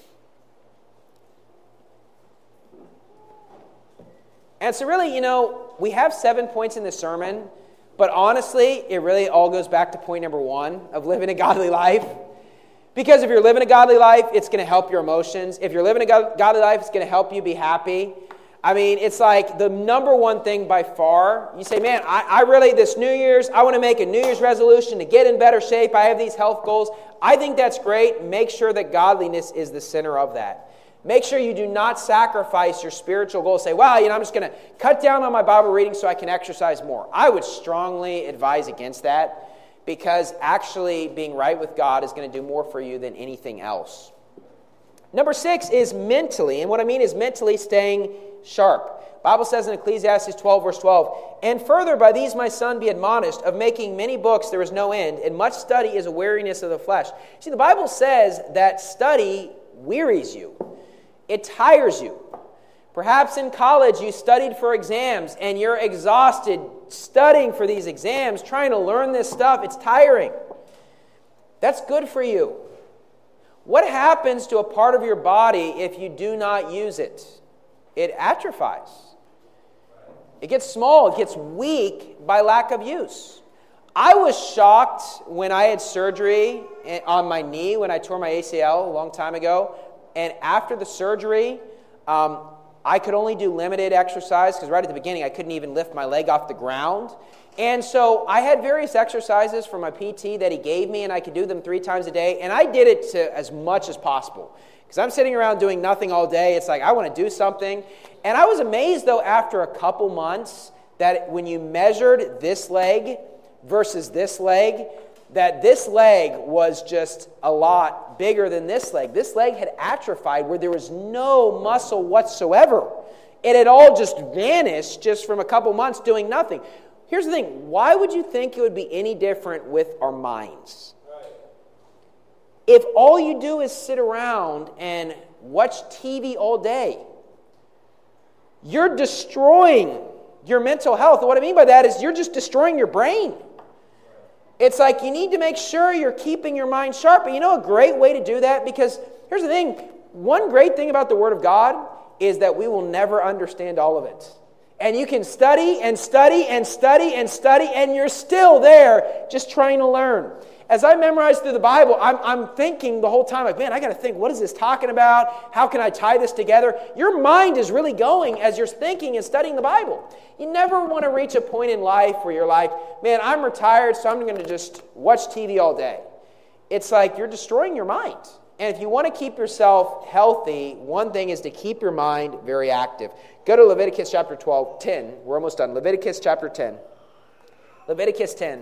And so really, you know, we have seven points in this sermon, but honestly, it really all goes back to point number one of living a godly life. Because if you're living a godly life, it's going to help your emotions. If you're living a godly life, it's going to help you be happy. I mean, it's like the number one thing by far. You say, man, I, I really, this New Year's, I want to make a New Year's resolution to get in better shape. I have these health goals. I think that's great. Make sure that godliness is the center of that. Make sure you do not sacrifice your spiritual goals. Say, well, you know, I'm just going to cut down on my Bible reading so I can exercise more. I would strongly advise against that, because actually being right with God is going to do more for you than anything else. Number six is mentally, and what I mean is mentally staying sharp. The Bible says in Ecclesiastes twelve, verse twelve, and further, by these my son be admonished, of making many books there is no end, and much study is a weariness of the flesh. See, the Bible says that study wearies you. It tires you. Perhaps in college you studied for exams and you're exhausted studying for these exams, trying to learn this stuff. It's tiring. That's good for you. What happens to a part of your body if you do not use it? It atrophies. It gets small. It gets weak by lack of use. I was shocked when I had surgery on my knee when I tore my A C L a long time ago. And after the surgery, um, I could only do limited exercise because right at the beginning I couldn't even lift my leg off the ground. And so I had various exercises from my P T that he gave me, and I could do them three times a day. And I did it to as much as possible because I'm sitting around doing nothing all day. It's like I want to do something. And I was amazed, though, after a couple months that when you measured this leg versus this leg, that this leg was just a lot bigger than this leg. This leg had atrophied where there was no muscle whatsoever. It had all just vanished just from a couple months doing nothing. Here's the thing. Why would you think it would be any different with our minds? Right. If all you do is sit around and watch T V all day, you're destroying your mental health. And what I mean by that is you're just destroying your brain. It's like you need to make sure you're keeping your mind sharp. But you know a great way to do that? Because here's the thing. One great thing about the Word of God is that we will never understand all of it. And you can study and study and study and study, and you're still there just trying to learn. As I memorize through the Bible, I'm, I'm thinking the whole time, like, man, I got to think, what is this talking about? How can I tie this together? Your mind is really going as you're thinking and studying the Bible. You never want to reach a point in life where you're like, man, I'm retired, so I'm going to just watch T V all day. It's like you're destroying your mind. And if you want to keep yourself healthy, one thing is to keep your mind very active. Go to Leviticus chapter twelve, ten. We're almost done. Leviticus chapter ten. Leviticus ten.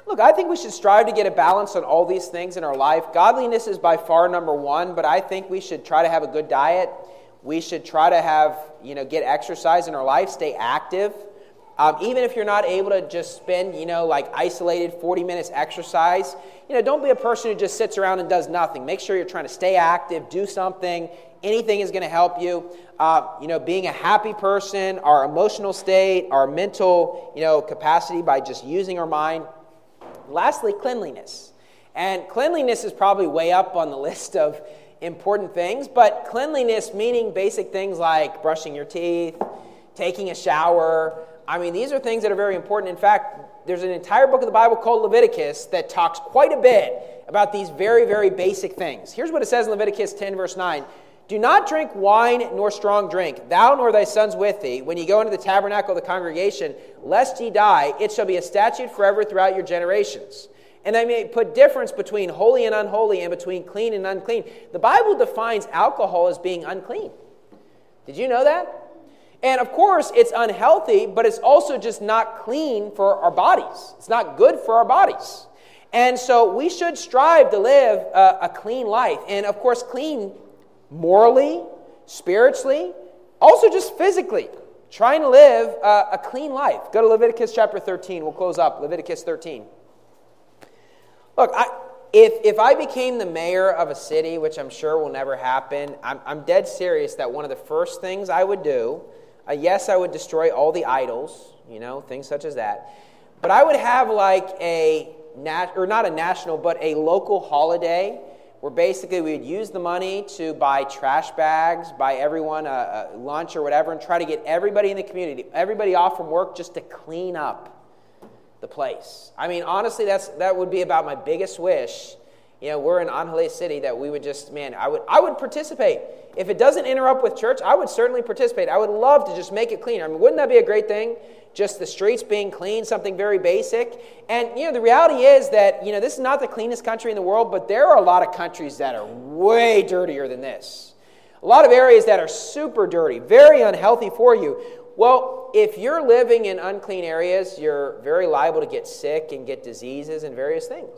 Look, I think we should strive to get a balance on all these things in our life. Godliness is by far number one, but I think we should try to have a good diet. We should try to have, you know, get exercise in our life, stay active. Um, even if you're not able to just spend, you know, like isolated forty minutes exercise, you know, don't be a person who just sits around and does nothing. Make sure you're trying to stay active, do something. Anything is going to help you. Uh, you know, being a happy person, our emotional state, our mental, you know, capacity by just using our mind. Lastly, cleanliness. And cleanliness is probably way up on the list of important things, but cleanliness meaning basic things like brushing your teeth, taking a shower. I mean, these are things that are very important. In fact, there's an entire book of the Bible called Leviticus that talks quite a bit about these very, very basic things. Here's what it says in Leviticus ten, verse nine. Do not drink wine nor strong drink, thou nor thy sons with thee, when ye go into the tabernacle of the congregation, lest ye die. It shall be a statute forever throughout your generations. And they may put difference between holy and unholy and between clean and unclean. The Bible defines alcohol as being unclean. Did you know that? And of course, it's unhealthy, but it's also just not clean for our bodies. It's not good for our bodies. And so we should strive to live a, a clean life. And of course, clean morally, spiritually, also just physically. Trying to live a, a clean life. Go to Leviticus chapter thirteen. We'll close up. Leviticus thirteen. Look, I, if if I became the mayor of a city, which I'm sure will never happen, I'm, I'm dead serious that one of the first things I would do, uh, yes, I would destroy all the idols, you know, things such as that, but I would have like a, nat- or not a national, but a local holiday where basically we would use the money to buy trash bags, buy everyone a, a lunch or whatever, and try to get everybody in the community, everybody off from work just to clean up the place. I mean, honestly, that's that would be about my biggest wish. You know, we're in Angeles City that we would just, man, I would I would participate. If it doesn't interrupt with church, I would certainly participate. I would love to just make it clean. I mean, wouldn't that be a great thing? Just the streets being clean, something very basic. And, you know, the reality is that, you know, this is not the cleanest country in the world, but there are a lot of countries that are way dirtier than this. A lot of areas that are super dirty, very unhealthy for you. Well, if you're living in unclean areas, you're very liable to get sick and get diseases and various things.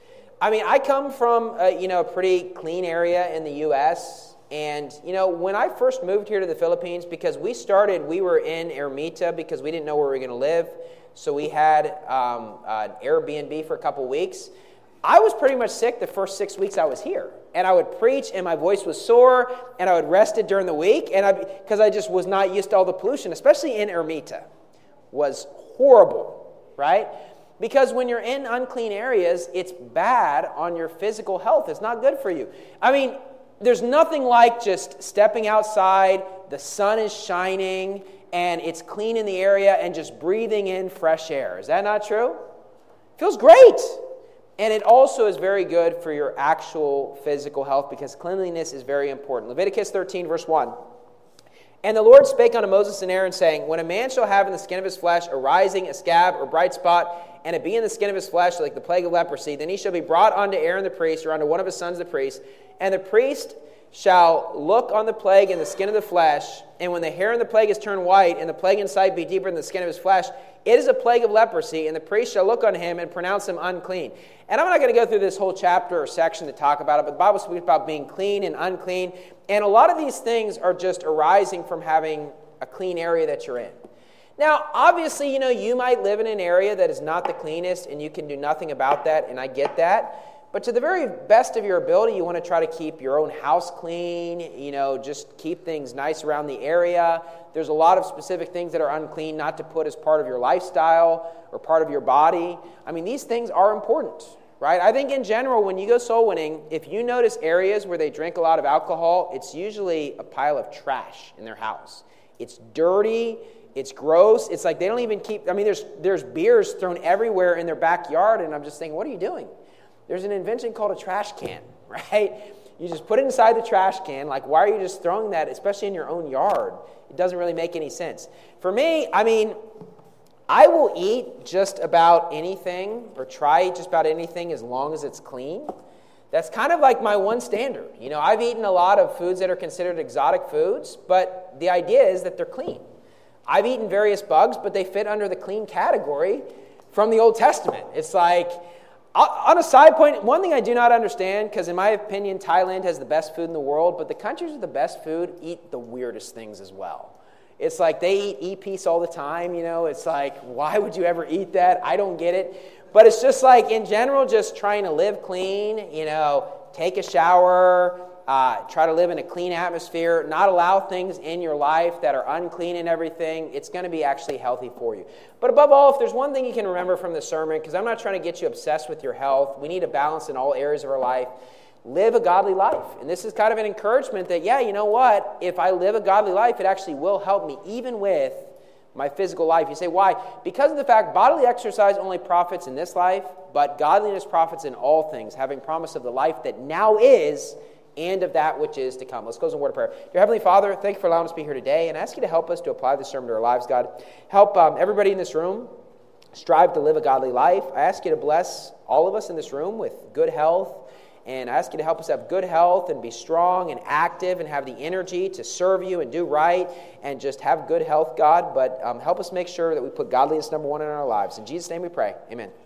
I mean, I come from a, you know, a pretty clean area in the U S, and, you know, when I first moved here to the Philippines, because we started, we were in Ermita because we didn't know where we were going to live, so we had um, an Airbnb for a couple weeks. I was pretty much sick the first six weeks I was here. And I would preach, and my voice was sore, and I would rest it during the week, and I because I just was not used to all the pollution, especially in Ermita, was horrible, right? Because when you're in unclean areas, it's bad on your physical health. It's not good for you. I mean, there's nothing like just stepping outside, the sun is shining, and it's clean in the area, and just breathing in fresh air. Is that not true? Feels great. And it also is very good for your actual physical health because cleanliness is very important. Leviticus thirteen, verse one. And the Lord spake unto Moses and Aaron, saying, When a man shall have in the skin of his flesh a rising, a scab, or bright spot, and it be in the skin of his flesh like the plague of leprosy, then he shall be brought unto Aaron the priest, or unto one of his sons the priest, and the priest shall look on the plague in the skin of the flesh, and when the hair in the plague is turned white, and the plague in sight be deeper than the skin of his flesh, it is a plague of leprosy, and the priest shall look on him and pronounce him unclean. And I'm not going to go through this whole chapter or section to talk about it, but the Bible speaks about being clean and unclean, and a lot of these things are just arising from having a clean area that you're in. Now, obviously, you know, you might live in an area that is not the cleanest, and you can do nothing about that, and I get that. But to the very best of your ability, you want to try to keep your own house clean, you know, just keep things nice around the area. There's a lot of specific things that are unclean not to put as part of your lifestyle or part of your body. I mean, these things are important, right? I think in general, when you go soul winning, if you notice areas where they drink a lot of alcohol, it's usually a pile of trash in their house. It's dirty. It's gross. It's like they don't even keep, I mean, there's there's beers thrown everywhere in their backyard, and I'm just thinking, what are you doing? There's an invention called a trash can, right? You just put it inside the trash can. Like, why are you just throwing that, especially in your own yard? It doesn't really make any sense. For me, I mean, I will eat just about anything or try just about anything as long as it's clean. That's kind of like my one standard. You know, I've eaten a lot of foods that are considered exotic foods, but the idea is that they're clean. I've eaten various bugs, but they fit under the clean category from the Old Testament. It's like, on a side point, one thing I do not understand, because in my opinion, Thailand has the best food in the world, but the countries with the best food eat the weirdest things as well. It's like they eat e-piece all the time, you know. It's like, why would you ever eat that? I don't get it. But it's just like, in general, just trying to live clean, you know, take a shower, uh, try to live in a clean atmosphere, not allow things in your life that are unclean and everything. It's going to be actually healthy for you. But above all, if there's one thing you can remember from the sermon, because I'm not trying to get you obsessed with your health. We need a balance in all areas of our life. Live a godly life. And this is kind of an encouragement that, yeah, you know what? If I live a godly life, it actually will help me, even with my physical life. You say, why? Because of the fact bodily exercise only profits in this life, but godliness profits in all things, having promise of the life that now is and of that which is to come. Let's close in a word of prayer. Dear Heavenly Father, thank you for allowing us to be here today, and I ask you to help us to apply this sermon to our lives, God. Help um, everybody in this room strive to live a godly life. I ask you to bless all of us in this room with good health, and I ask you to help us have good health and be strong and active and have the energy to serve you and do right and just have good health, God. But um, help us make sure that we put godliness number one in our lives. In Jesus' name we pray. Amen.